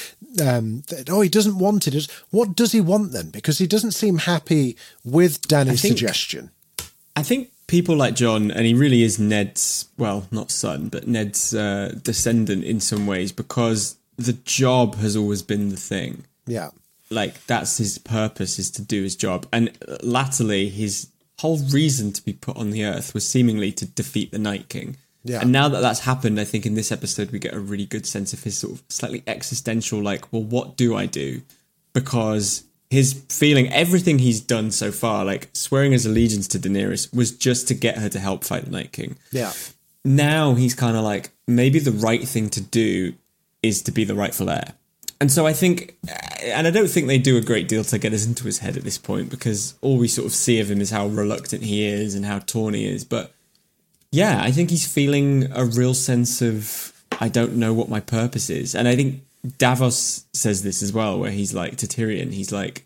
He doesn't want it. What does he want then? Because he doesn't seem happy with Dany's suggestion. I think people like Jon, and he really is Ned's, well, not son, but Ned's descendant in some ways, because the job has always been the thing. Yeah. Like, that's his purpose, is to do his job. And latterly, his whole reason to be put on the earth was seemingly to defeat the Night King. Yeah. And now that that's happened, I think in this episode we get a really good sense of his sort of slightly existential, like, well, what do I do? Because his feeling, everything he's done so far, like swearing his allegiance to Daenerys, was just to get her to help fight the Night King. Yeah. Now he's kind of like, maybe the right thing to do is to be the rightful heir. And so I think, and I don't think they do a great deal to get us into his head at this point, because all we sort of see of him is how reluctant he is and how torn he is. But yeah, I think he's feeling a real sense of, I don't know what my purpose is. And I think Davos says this as well, where he's like, to Tyrion, he's like,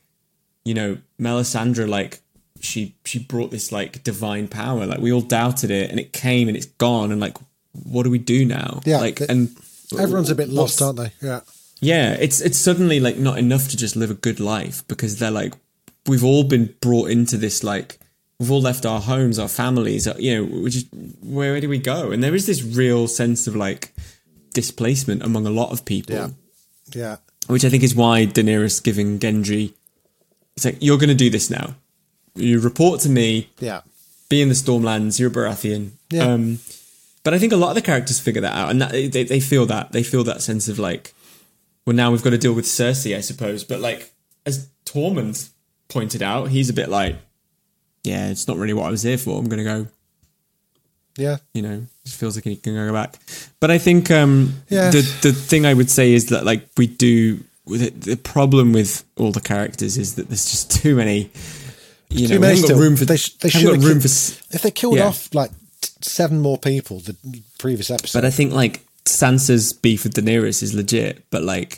Melisandre, like, she brought this like divine power. Like, we all doubted it and it came and it's gone. And like, what do we do now? Yeah. Like, and everyone's a bit lost, aren't they? Yeah. Yeah, it's suddenly like not enough to just live a good life, because they're like, we've all been brought into this, like, we've all left our homes, our families, which is, where do we go? And there is this real sense of like displacement among a lot of people. Yeah. Which I think is why Daenerys giving Gendry, it's like, you're going to do this now. You report to me. Yeah. Be in the Stormlands. You're a Baratheon. Yeah. But I think a lot of the characters figure that out, and that, they feel that. They feel that sense of like, well, now we've got to deal with Cersei, I suppose. But like, as Tormund pointed out, he's a bit like, yeah, it's not really what I was here for. I'm going to go Yeah. You know, it feels like he can go back. But I think Yeah. the thing I would say is that, like, we do... The problem with all the characters is that there's just too many... You know, Too many we haven't still. got room for... They haven't should got have room if they killed Yeah. off, like, 7 more people the previous episode. But I think, like, Sansa's beef with Daenerys is legit, but, like,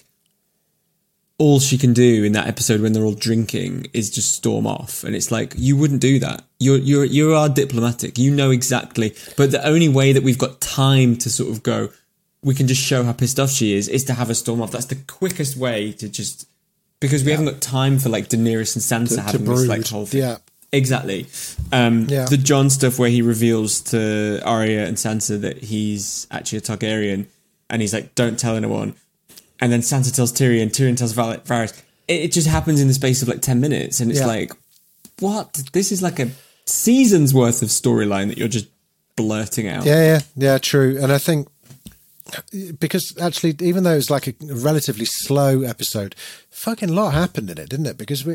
all she can do in that episode when they're all drinking is just storm off, and it's like, you wouldn't do that. You are diplomatic, you know exactly. But the only way that we've got time to sort of go, we can just show how pissed off she is to have a storm off. That's the quickest way to just, because we haven't got time for, like, Daenerys and Sansa having this, like, whole thing. Yeah. Exactly. The Jon stuff where he reveals to Arya and Sansa that he's actually a Targaryen, and he's like, don't tell anyone. And then Sansa tells Tyrion tells Varys. It just happens in the space of like 10 minutes, and it's like, what? This is like a season's worth of storyline that you're just blurting out. Yeah, true. And I think, because actually, even though it's like a relatively slow episode, fucking lot happened in it, didn't it? Because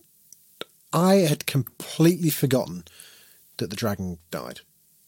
I had completely forgotten that the dragon died.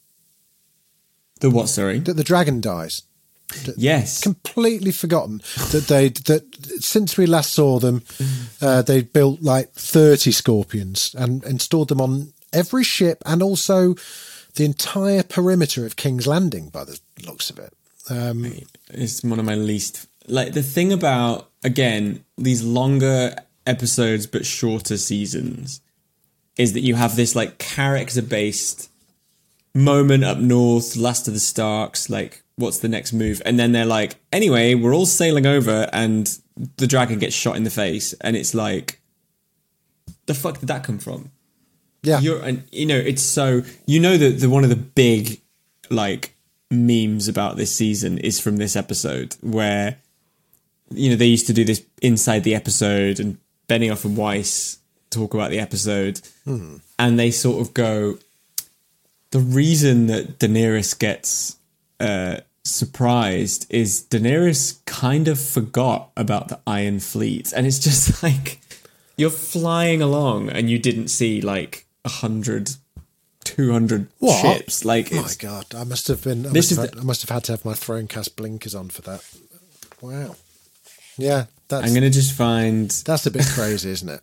The what, sorry? That the dragon dies. Yes. Completely forgotten that since we last saw them, they'd built like 30 scorpions and installed them on every ship and also the entire perimeter of King's Landing, by the looks of it. It's one of my least... Like, the thing about, again, these longer episodes but shorter seasons is that you have this, like, character-based moment up north, last of the Starks, like, what's the next move? And then they're like, anyway, we're all sailing over and the dragon gets shot in the face. And it's like, the fuck did that come from? Yeah. It's so, that one of the big, like, memes about this season is from this episode where, they used to do this inside the episode and Benioff and Weiss talk about the episode and they sort of go, the reason that Daenerys gets surprised is Daenerys kind of forgot about the Iron Fleet, and it's just like, you're flying along and you didn't see like 100, 200 ships. Like, my God, I must have had to have my Thronecast blinkers on for that. Wow. Yeah, I'm gonna just find. That's a bit crazy, isn't it?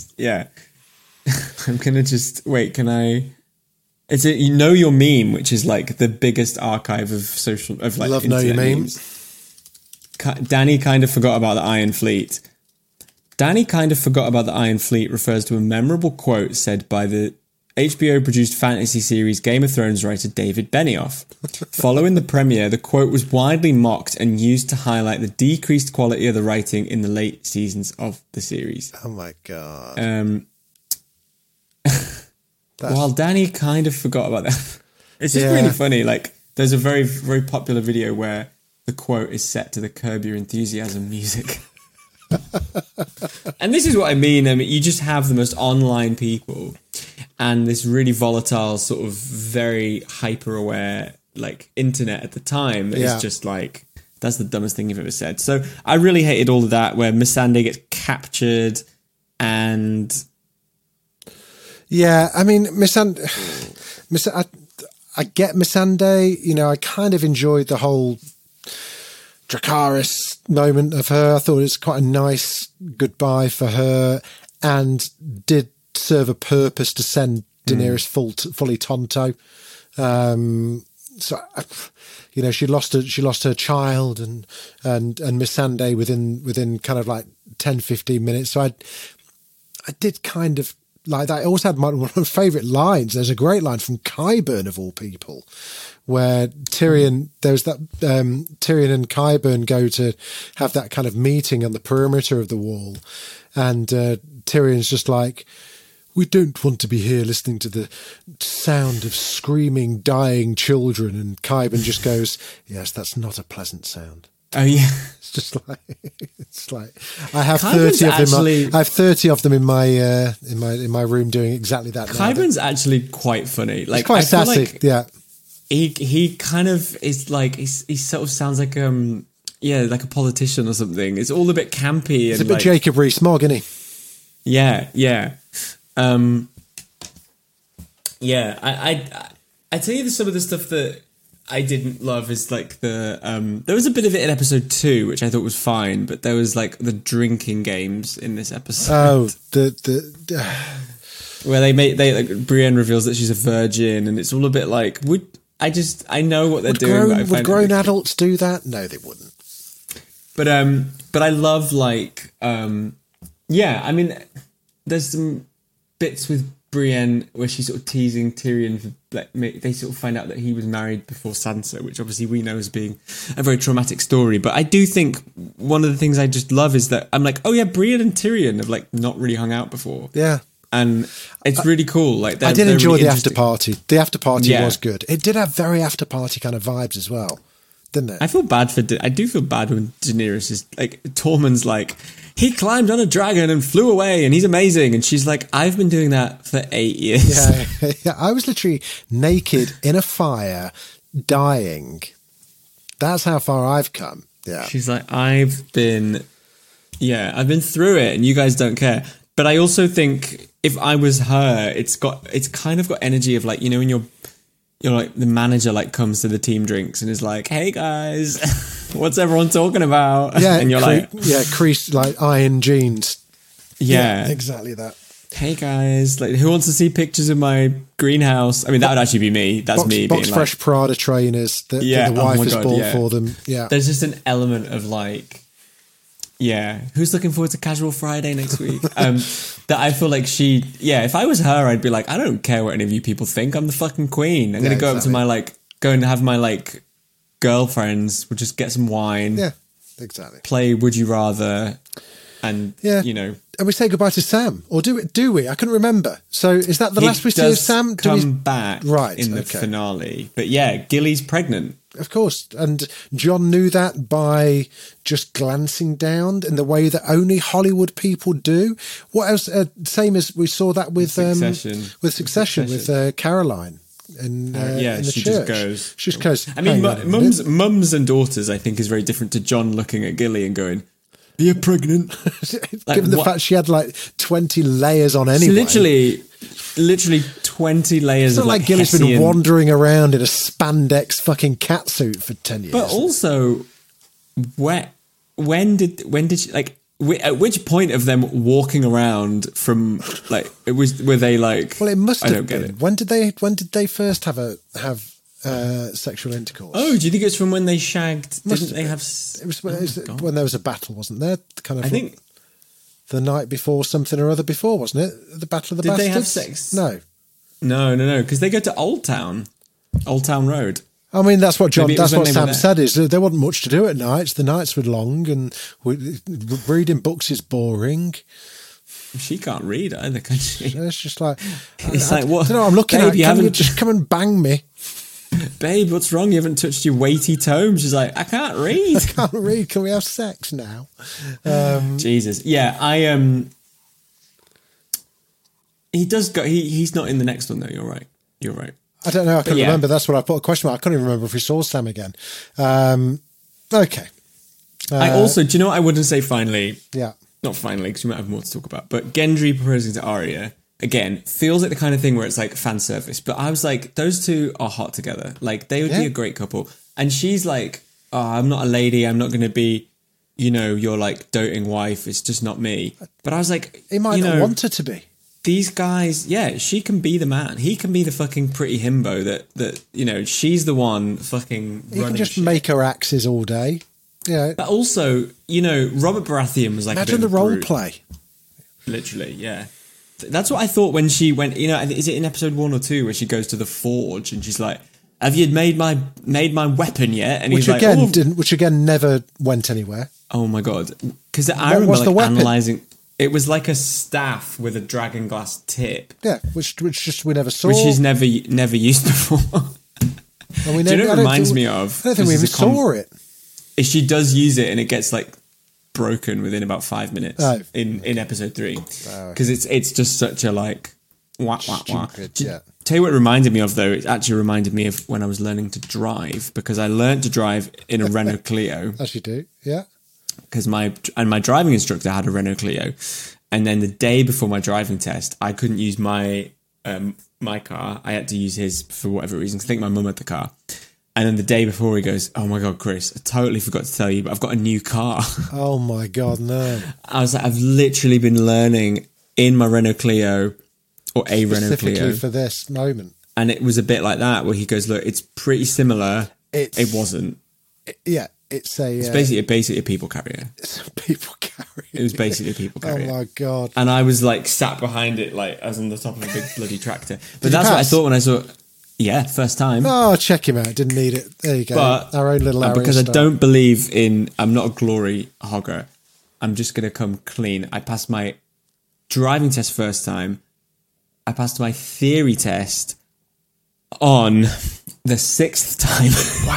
I'm gonna just wait. Can I? It's your meme, which is like the biggest archive of like love know your memes. Danny kind of forgot about the Iron Fleet. Danny kind of forgot about the Iron Fleet refers to a memorable quote said by the HBO-produced fantasy series Game of Thrones writer David Benioff. Following the premiere, the quote was widely mocked and used to highlight the decreased quality of the writing in the late seasons of the series. Oh my God. While Danny kind of forgot about that. It's just really funny. Like, there's a very, very popular video where the quote is set to the Curb Your Enthusiasm music. And this is what I mean. You just have the most online people and this really volatile, sort of very hyper-aware, like, internet at the time that is just like, that's the dumbest thing you've ever said. So I really hated all of that, where Missandei gets captured and... Yeah, I mean, I get Missandei. I kind of enjoyed the whole Dracarys moment of her. I thought it was quite a nice goodbye for her and did serve a purpose to send Daenerys fully Tonto. So, she lost her child and Missandei within kind of like 10, 15 minutes. So I did kind of like that. I also had one of my favourite lines. There's a great line from Qyburn, of all people, where Tyrion and Qyburn go to have that kind of meeting on the perimeter of the wall, and Tyrion's just like, we don't want to be here listening to the sound of screaming, dying children. And Qyburn just goes, yes, that's not a pleasant sound. Oh yeah, it's like I have 30 of them. I have 30 of them in my room doing exactly that. Qyburn's actually quite funny. Like, he's quite sassy. Like, yeah, he kind of is like he sort of sounds like like a politician or something. It's all a bit campy. It's and a bit Jacob Rees-Mogg, isn't he? Yeah. I tell you some of the stuff that I didn't love is like the there was a bit of it in episode 2 which I thought was fine, but there was like the drinking games in this episode. Oh, where they like Brienne reveals that she's a virgin, and it's all a bit like I know what they're doing. Would grown adults do that? No, they wouldn't. But I love like yeah, I mean, there's some bits with Brienne where she's sort of teasing Tyrion for, like, they sort of find out that he was married before Sansa, which obviously we know as being a very traumatic story. But I do think one of the things I just love is that I'm like, oh yeah, Brienne and Tyrion have like not really hung out before. Yeah. And it's really cool. Like I did enjoy really the after party. The after party Yeah. was good. It did have very after party kind of vibes as well, didn't it? I do feel bad when Daenerys is like, Tormund's like, he climbed on a dragon and flew away and he's amazing. And she's like, I've been doing that for 8 years. Yeah, I was literally naked in a fire, dying. That's how far I've come. Yeah. She's like, I've been through it and you guys don't care. But I also think if I was her, it's kind of got energy of like, you know, when you're like the manager like comes to the team drinks and is like, hey guys, what's everyone talking about? Yeah, and you're creased like iron jeans. Yeah, exactly that. Hey guys, like who wants to see pictures of my greenhouse? I mean, that would actually be me. That's me being Box Fresh like, Prada trainers that the wife has bought for them. Yeah, there's just an element of like, yeah, who's looking forward to Casual Friday next week? That I feel like if I was her, I'd be like, I don't care what any of you people think. I'm the fucking queen. I'm going to go up to my go and have my girlfriends. We'll just get some wine. Yeah, exactly. Play Would You Rather, and you know. And we say goodbye to Sam, or do we? I couldn't remember. So is that the last we see of Sam? Come back right in the finale, but yeah, Gilly's pregnant. Of course, and John knew that by just glancing down in the way that only Hollywood people do. What else? Same as we saw that with Succession, with Caroline. In the she church. just goes. She just goes. I mean, mums and daughters, I think, is very different to John looking at Gilly and going, "You're pregnant." Given the fact she had like 20 layers on anyway. Literally 20 layers. It's not like Gilly's been wandering around in a spandex fucking catsuit for 10 years. But also, when did she, like, at which point of them walking around from like were they like? Well, it must have been. Get it. When did they first have sexual intercourse? Oh, do you think it's from when they shagged? Didn't they have? It was when there was a battle, wasn't there? Kind of. I think the night before something or other before, wasn't it? The Battle of the Bastards. Did they have sex? No, because they go to Old Town Road. I mean, that's what Sam said, is there wasn't much to do at nights. The nights were long and reading books is boring. She can't read either, can she? It's just like, it's like, what? I don't know, I'm looking at you. Can you just come and bang me? Babe, what's wrong? You haven't touched your weighty tomes. She's like, I can't read. I can't read. Can we have sex now? Jesus. Yeah, he does go, he's not in the next one though, you're right. I don't know, I couldn't remember. That's what I put a question mark. I couldn't even remember if we saw Sam again. Okay. I also, do you know what I wouldn't say finally? Yeah. Not finally, because we might have more to talk about, but Gendry proposing to Arya, again, feels like the kind of thing where it's like fan service. But I was like, those two are hot together. Like, they would be a great couple. And she's like, oh, I'm not a lady. I'm not going to be, you know, your like doting wife. It's just not me. But I was like, he might not want her to be. These guys, she can be the man. He can be the fucking pretty himbo that you know, she's the one fucking He can just make her axes all day. Yeah. But also, you know, Robert Baratheon was like, imagine the role play. Literally, yeah. That's what I thought when she went, you know, is it in episode 1 or 2 where she goes to the forge and she's like, have you made my weapon yet? And which again never went anywhere. Oh my God. Because I remember like analysing. It was like a staff with a dragon glass tip. Yeah, which just we never saw. Which she's never used before. And we Do you know what it reminds me of? I don't think we even saw it. Is she does use it and it gets like broken within about 5 minutes in episode 3. Because it's just such a like wah. Yeah. Tell you what it reminded me of though, it actually reminded me of when I was learning to drive, because I learned to drive in a Renault Clio. As you do, yeah. Because my driving instructor had a Renault Clio, and then the day before my driving test, I couldn't use my my car. I had to use his for whatever reason. I think my mum had the car. And then the day before he goes, oh my God, Chris, I totally forgot to tell you, but I've got a new car. Oh my God, no. I was like, I've literally been learning in my Renault Clio or a Renault Clio. Specifically for this moment. And it was a bit like that where he goes, look, it's pretty similar. It wasn't. It's basically a people carrier. It's a people carrier. It was basically a people carrier. Oh my God. And I was like sat behind it like I was on the top of a big bloody tractor. But that's what I thought when I saw... Yeah, first time. Oh, check him out. Didn't need it. There you go. But our own little area. Because I don't believe in... I'm not a glory hogger. I'm just going to come clean. I passed my driving test first time. I passed my theory test on the 6th time.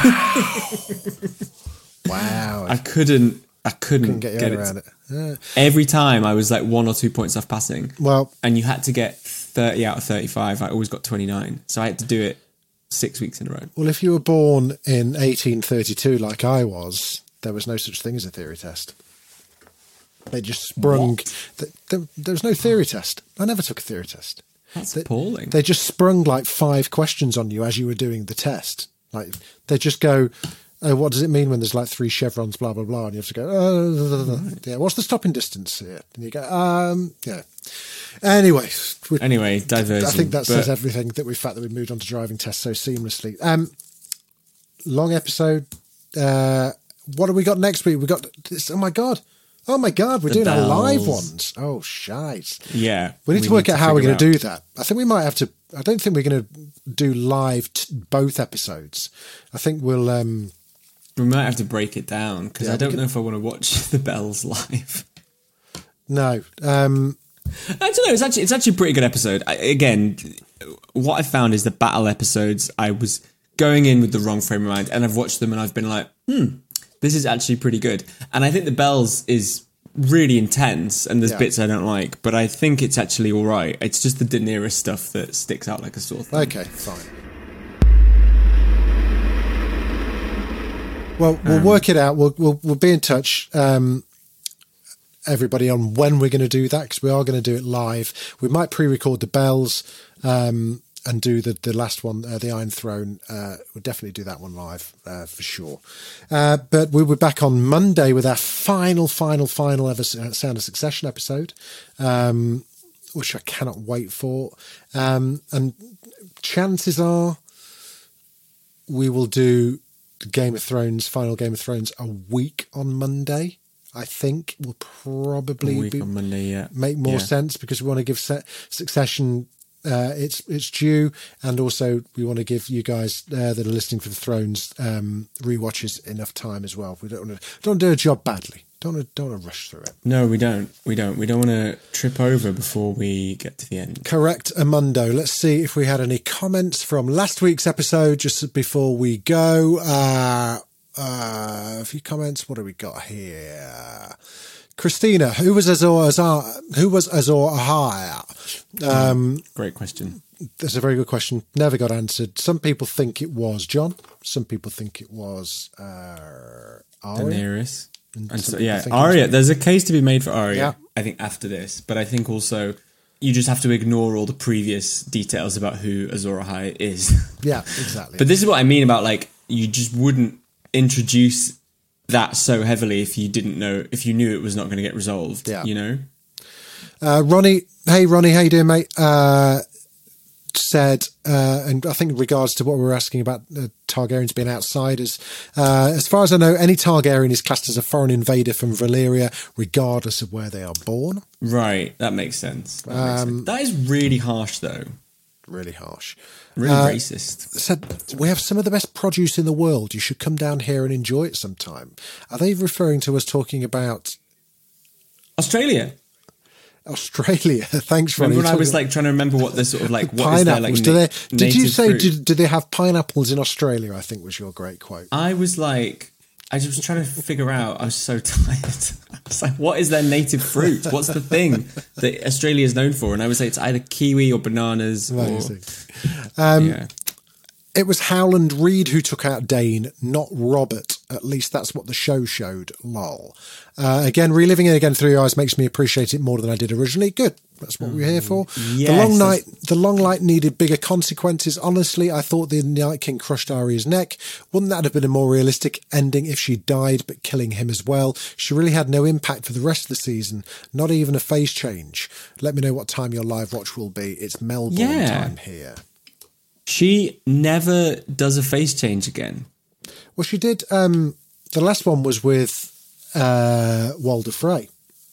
Wow. I couldn't get your head around it. Yeah. Every time I was like 1 or 2 points off passing. Well, and you had to get 30 out of 35. I always got 29. So I had to do it 6 weeks in a row. Well, if you were born in 1832 like I was, there was no such thing as a theory test. They just sprung. There was no theory test. I never took a theory test. That's appalling. They just sprung like 5 questions on you as you were doing the test. Like they just go, oh, what does it mean when there's like 3 chevrons, blah, blah, blah. And you have to go, yeah, what's the stopping distance here? And you go, yeah. Anyway, diversion. I think that says everything that the fact that we've moved on to driving tests so seamlessly. Long episode. What have we got next week? We got this. Oh my God, we're doing our live ones. Oh, shite. Yeah. We need to work out how we're going to do that. I think we might have to. I don't think we're going to do live both episodes. I think we'll. We might have to break it down because I don't know if I want to watch the Bells live. No. I don't know. It's actually a pretty good episode. Again, what I found is the battle episodes, I was going in with the wrong frame of mind, and I've watched them and I've been like, this is actually pretty good. And I think the Bells is really intense, and there's bits I don't like, but I think it's actually all right. It's just the Daenerys stuff that sticks out like a sore thumb. Okay, fine. Well, we'll work it out. We'll be in touch. Everybody on when we're going to do that, because we are going to do it live. We might pre-record the Bells and do the last one, the Iron Throne. We'll definitely do that one live for sure. But we'll be back on Monday with our final ever Sound of Succession episode, which I cannot wait for. And chances are we will do Game of Thrones, final Game of Thrones, a week on Monday. I think will probably on Monday, make more sense because we want to give Succession its due, and also we want to give you guys that are listening for the Thrones rewatches enough time as well. We don't do a job badly. Don't want to rush through it. No, we don't. We don't want to trip over before we get to the end. Correct, Amundo. Let's see if we had any comments from last week's episode just before we go. A few comments. What do we got here? Christina, who was Azor Ahai? Great question. That's a very good question. Never got answered. Some people think it was Jon. Some people think it was Arya. Daenerys. Arya. There's a case to be made for Arya, I think, after this. But I think also you just have to ignore all the previous details about who Azor Ahai is. Yeah, exactly. But this is what I mean about, like, you just wouldn't introduce that so heavily if you didn't know, if you knew it was not going to get resolved, you know? Ronnie, how you doing, mate? Said, and I think in regards to what we were asking about Targaryens being outsiders, as far as I know, any Targaryen is classed as a foreign invader from Valyria, regardless of where they are born. Right, that makes sense. That is really harsh, though. Really harsh. Really racist. Said, we have some of the best produce in the world. You should come down here and enjoy it sometime. Are they referring to us talking about Australia? Thanks, Ronnie. Remember when I was like trying to remember what the sort of like what pineapples. Is their, like, did you say fruit? do they have pineapples in Australia? I think was your great quote. I was like, I was trying to figure out. I was so tired. I was like, what is their native fruit? What's the thing that Australia is known for? And I would say it's either kiwi or bananas. Amazing. Or, It was Howland Reed who took out Dane, not Robert. At least that's what the show showed, lol. Again, reliving it again through your eyes makes me appreciate it more than I did originally. Good. That's what we're here for. Yes, The long night needed bigger consequences. Honestly, I thought the Night King crushed Arya's neck. Wouldn't that have been a more realistic ending if she died, but killing him as well? She really had no impact for the rest of the season. Not even a phase change. Let me know what time your live watch will be. It's Melbourne time here. She never does a face change again. Well, she did. The last one was with Walder Frey.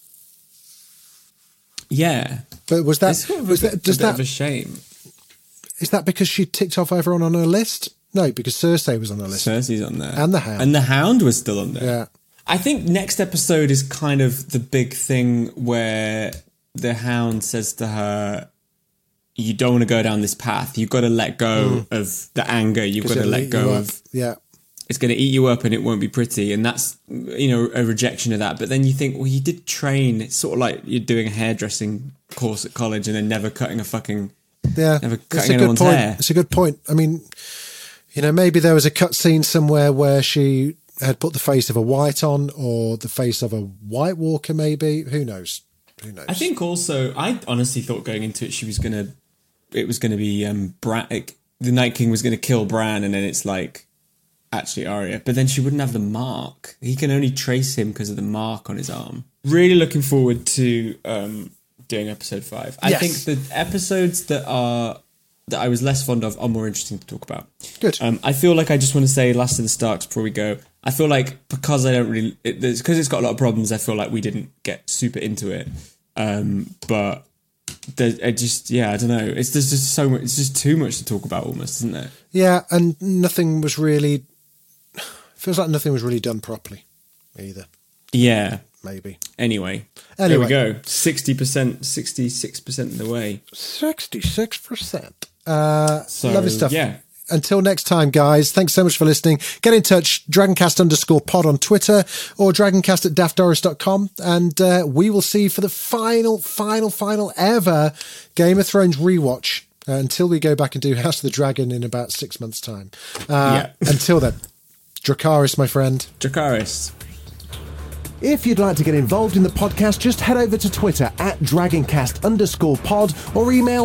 Yeah, but was that? It's sort of a bit of a shame. Is that because she ticked off everyone on her list? No, because Cersei was on her list. Cersei's on there, and the Hound, was still on there. Yeah, I think next episode is kind of the big thing where the Hound says to her, "You don't want to go down this path. You've got to let go of the anger. You've got to let go of It's going to eat you up and it won't be pretty." And that's, a rejection of that. But then you think, well, you did train. It's sort of like you're doing a hairdressing course at college and then never cutting anyone's hair. It's a good point. I mean, maybe there was a cut scene somewhere where she had put the face of a White on, or the face of a White Walker, maybe. Who knows? I think also, I honestly thought going into it, it was going to be Bran. The Night King was going to kill Bran, and then it's like, actually Arya, but then she wouldn't have the mark. He can only trace him because of the mark on his arm. Really looking forward to doing episode 5. I think the episodes that I was less fond of are more interesting to talk about. Good. I feel like I just want to say Last of the Starks before we go. I feel like because it's got a lot of problems, I feel like we didn't get super into it. But I don't know. There's just so much. It's just too much to talk about, almost, isn't there? Yeah, and nothing was really. Feels like nothing was really done properly, either. Yeah, maybe. Anyway, there we go. 60%, 66% of the way. 66%. So, lovely stuff. Yeah. Until next time, guys, thanks so much for listening. Get in touch, Dragoncast_pod on Twitter or dragoncast@daftdoris.com. And we will see you for the final ever Game of Thrones rewatch until we go back and do House of the Dragon in about 6 months' time. Until then, Dracarys, my friend. Dracarys. If you'd like to get involved in the podcast, just head over to Twitter @Dragoncast_pod or email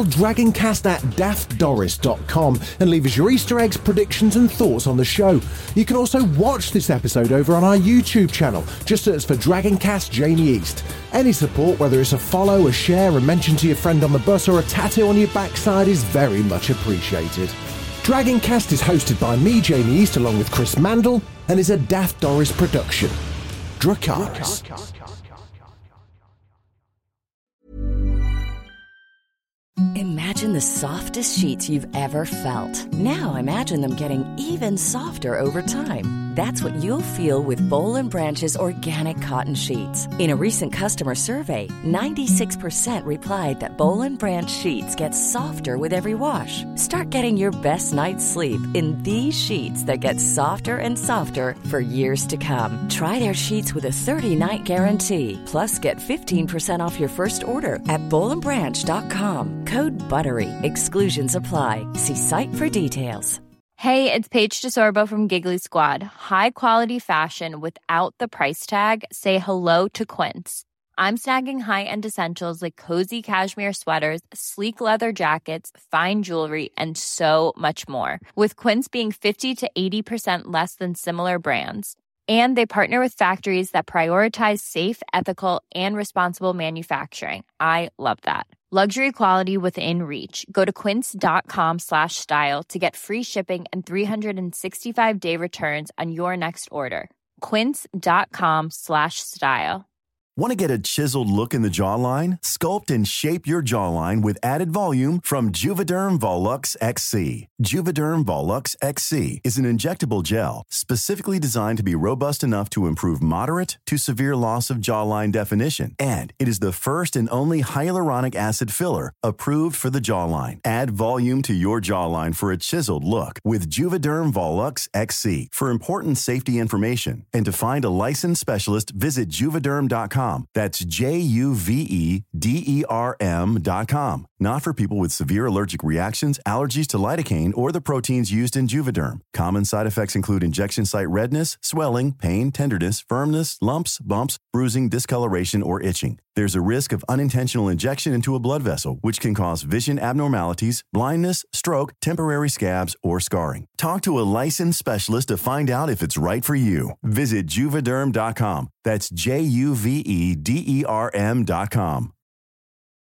dragoncast@daftdoris.com and leave us your Easter eggs, predictions and thoughts on the show. You can also watch this episode over on our YouTube channel. Just search for Dragoncast Jamie East. Any support, whether it's a follow, a share, a mention to your friend on the bus or a tattoo on your backside, is very much appreciated. Dragoncast is hosted by me, Jamie East, along with Chris Mandel, and is a Daft Doris production. Dracarys. Imagine the softest sheets you've ever felt. Now imagine them getting even softer over time. That's what you'll feel with Boll & Branch's organic cotton sheets. In a recent customer survey, 96% replied that Boll & Branch sheets get softer with every wash. Start getting your best night's sleep in these sheets that get softer and softer for years to come. Try their sheets with a 30-night guarantee. Plus, get 15% off your first order at bollandbranch.com. Code BUTTERY. Exclusions apply. See site for details. Hey, it's Paige DeSorbo from Giggly Squad. High quality fashion without the price tag. Say hello to Quince. I'm snagging high-end essentials like cozy cashmere sweaters, sleek leather jackets, fine jewelry, and so much more. With Quince being 50 to 80% less than similar brands. And they partner with factories that prioritize safe, ethical, and responsible manufacturing. I love that. Luxury quality within reach. Go to quince.com/style to get free shipping and 365-day returns on your next order. Quince.com/style. Want to get a chiseled look in the jawline? Sculpt and shape your jawline with added volume from Juvederm Volux XC. Juvederm Volux XC is an injectable gel specifically designed to be robust enough to improve moderate to severe loss of jawline definition. And it is the first and only hyaluronic acid filler approved for the jawline. Add volume to your jawline for a chiseled look with Juvederm Volux XC. For important safety information and to find a licensed specialist, visit Juvederm.com. That's Juvederm.com. Not for people with severe allergic reactions, allergies to lidocaine, or the proteins used in Juvederm. Common side effects include injection site redness, swelling, pain, tenderness, firmness, lumps, bumps, bruising, discoloration, or itching. There's a risk of unintentional injection into a blood vessel, which can cause vision abnormalities, blindness, stroke, temporary scabs, or scarring. Talk to a licensed specialist to find out if it's right for you. Visit Juvederm.com. That's JUVEDERM.com.